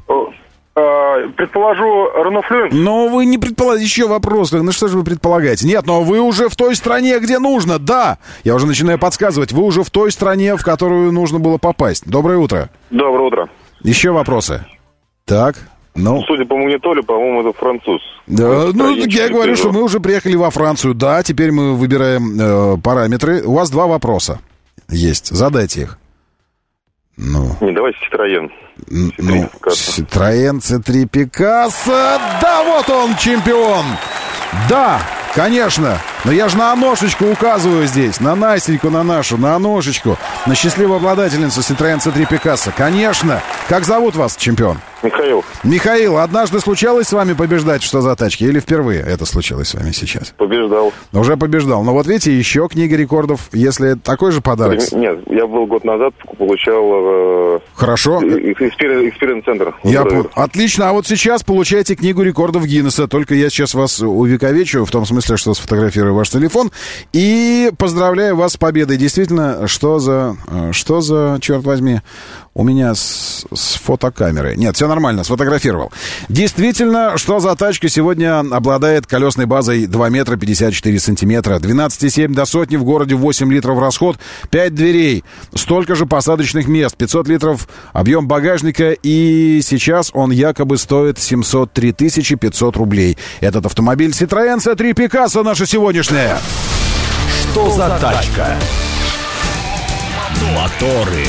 Предположу, Renault Fluence.
Вы не предполагаете. Еще вопрос. Что же вы предполагаете? Нет, но вы уже в той стране, где нужно. Да. Я уже начинаю подсказывать. Вы уже в той стране, в которую нужно было попасть. Доброе утро.
Доброе утро.
Еще вопросы? Так.
Судя по монитору, по-моему, это француз.
Да, я говорю, что мы уже приехали во Францию. Да, теперь мы выбираем параметры. У вас 2 вопроса есть. Задайте их.
Не, давайте Citroёn.
Citroёn C3 Picasso. Да, вот он, чемпион. Да, конечно. Но я же на ножечку указываю здесь. На Настеньку, на нашу, на ножечку. На счастливую обладательницу Citroёn C3 Picasso. Конечно. Как зовут вас, чемпион?
Михаил.
Михаил, однажды случалось с вами побеждать «Что за тачки» или впервые это случилось с вами сейчас?
Побеждал.
Уже побеждал. Но вот видите, еще книга рекордов, если такой же подарок.
Нет, я был год назад, получал...
Хорошо.
Экспириенс-центр.
Отлично. А вот сейчас получаете книгу рекордов Гиннесса. Только я сейчас вас увековечу, в том смысле, что сфотографирую ваш телефон. И поздравляю вас с победой. Действительно, что за черт возьми, У меня с фотокамеры. Нет, все нормально, сфотографировал. Действительно, что за тачка сегодня обладает колесной базой 2 метра 54 сантиметра, 12,7 до сотни, в городе 8 литров расход, 5 дверей, столько же посадочных мест, 500 литров объем багажника, и сейчас он якобы стоит 703 500 рублей. Этот автомобиль Citroёn C3 Picasso наша сегодняшняя.
Что за тачка? Моторы.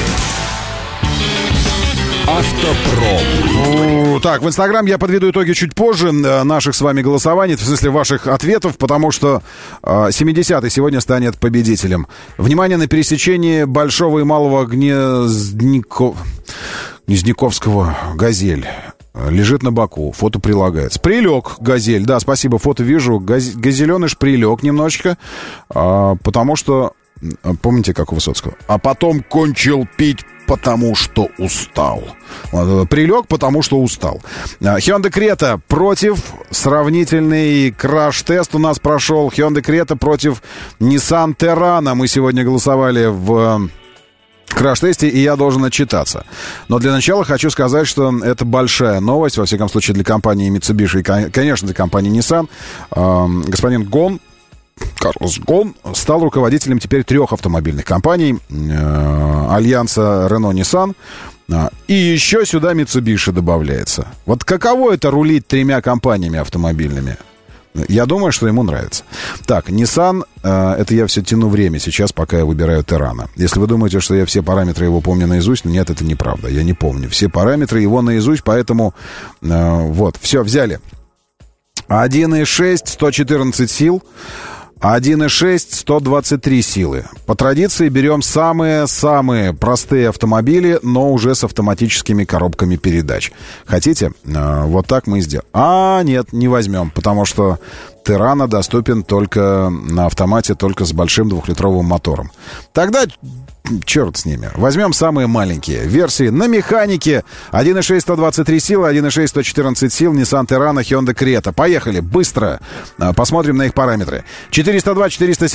Автопром.
Так, в Инстаграм я подведу итоги чуть позже наших с вами голосований, в смысле ваших ответов, потому что 70-й сегодня станет победителем. Внимание, на пересечении Большого и Малого Гнездниковского «Газель». Лежит на боку, фото прилагается. Прилег «Газель», да, спасибо, фото вижу. Газеленыш прилег немножечко, потому что, помните, как у Высоцкого? А потом кончил пить, потому что устал. Прилег, потому что устал. Hyundai Creta против. Сравнительный краш-тест у нас прошел. Hyundai Creta против Nissan Terrano. Мы сегодня голосовали в краш-тесте, и я должен отчитаться. Но для начала хочу сказать, что это большая новость, во всяком случае, для компании Mitsubishi и, конечно, для компании Nissan. Господин Карлос Гон стал руководителем теперь 3 автомобильных компаний. Альянса Renault-Nissan. И еще сюда Mitsubishi добавляется. Вот каково это рулить 3 компаниями автомобильными? Я думаю, что ему нравится. Так, Nissan, это я все тяну время сейчас, пока я выбираю Terrano. Если вы думаете, что я все параметры его помню наизусть, нет, это неправда. Я не помню все параметры его наизусть, поэтому вот, все, взяли. 1.6, 114 сил. 1.6, 123 силы. По традиции берем самые-самые простые автомобили, но уже с автоматическими коробками передач. Хотите? Вот так мы и сделаем. Нет, не возьмем, потому что Terrano доступен только на автомате, только с большим 2-литровым мотором. Тогда черт с ними. Возьмем самые маленькие версии на механике. 1.6, 123 силы, 1.6, 114 сил, Nissan Terrano, Hyundai Creta. Поехали, быстро. Посмотрим на их параметры. 402,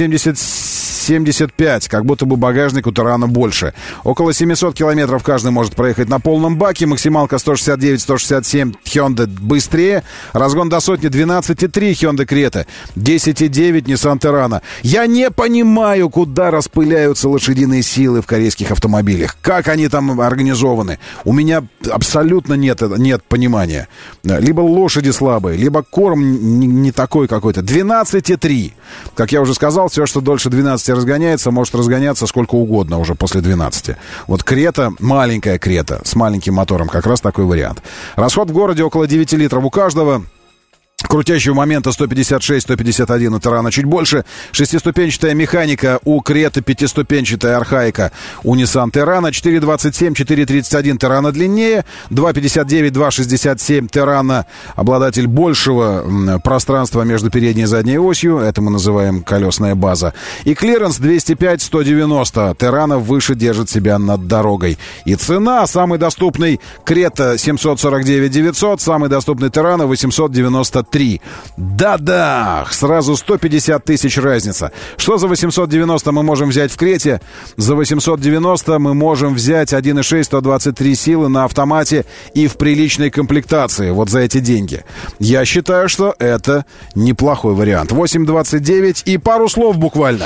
475, как будто бы багажник у Terrano больше. Около 700 километров каждый может проехать на полном баке. Максималка 169, 167, Hyundai быстрее. Разгон до сотни 12,3, Hyundai Creta. 10,9, Nissan Terrano. Я не понимаю, куда распыляются лошадиные силы в корейских автомобилях. Как они там организованы? У меня абсолютно нет понимания. Либо лошади слабые, либо корм не такой какой-то. 12,3. Как я уже сказал, все, что дольше 12 разгоняется, может разгоняться сколько угодно уже после 12. Вот Крета, маленькая Крета с маленьким мотором, как раз такой вариант. Расход в городе около 9 литров у каждого. Крутящего момента 156-151 у Terrano чуть больше. 6-ступенчатая механика у Creta, 5-ступенчатая архаика у Nissan Terrano. 4.27, 4.31 Terrano длиннее. 2.59, 2.67 Terrano обладатель большего пространства между передней и задней осью. Это мы называем колесная база. И клиренс 205, 190. Terrano выше держит себя над дорогой. И цена: самый доступный Creta 749 900, самый доступный Terrano 893. Да-да, сразу 150 тысяч разница. Что за 890 мы можем взять в Крете? За 890 мы можем взять 1.6, 123 силы на автомате и в приличной комплектации. Вот за эти деньги. Я считаю, что это неплохой вариант. 8.29 и пару слов буквально.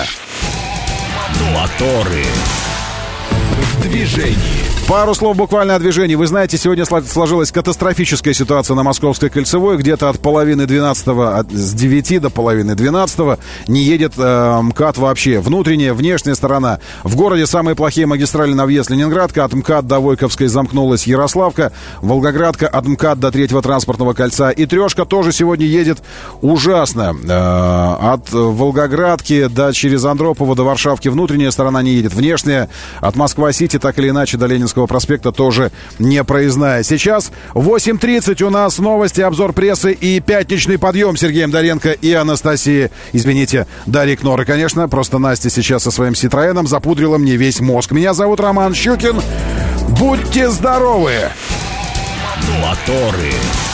Моторы в движении.
Пару слов буквально о движении. Вы знаете, сегодня сложилась катастрофическая ситуация на Московской кольцевой. Где-то от половины 12, с 9 до половины 12 не едет МКАД вообще. Внутренняя, внешняя сторона. В городе самые плохие магистрали на въезд: Ленинградка, от МКАД до Войковской замкнулась Ярославка, Волгоградка от МКАД до 3-го транспортного кольца. И Трешка тоже сегодня едет ужасно. От Волгоградки через Андропово до Варшавки внутренняя сторона не едет. Внешняя от Москва-Сити так или иначе до Ленинского проспекта тоже не проездная. Сейчас 8:30 у нас новости, обзор прессы и пятничный подъем с Сергеем Доренко и Анастасией, Дарьей Кнор. И, конечно, просто Настя сейчас со своим Citroёном запудрила мне весь мозг. Меня зовут Роман Щукин. Будьте здоровы!
Моторы.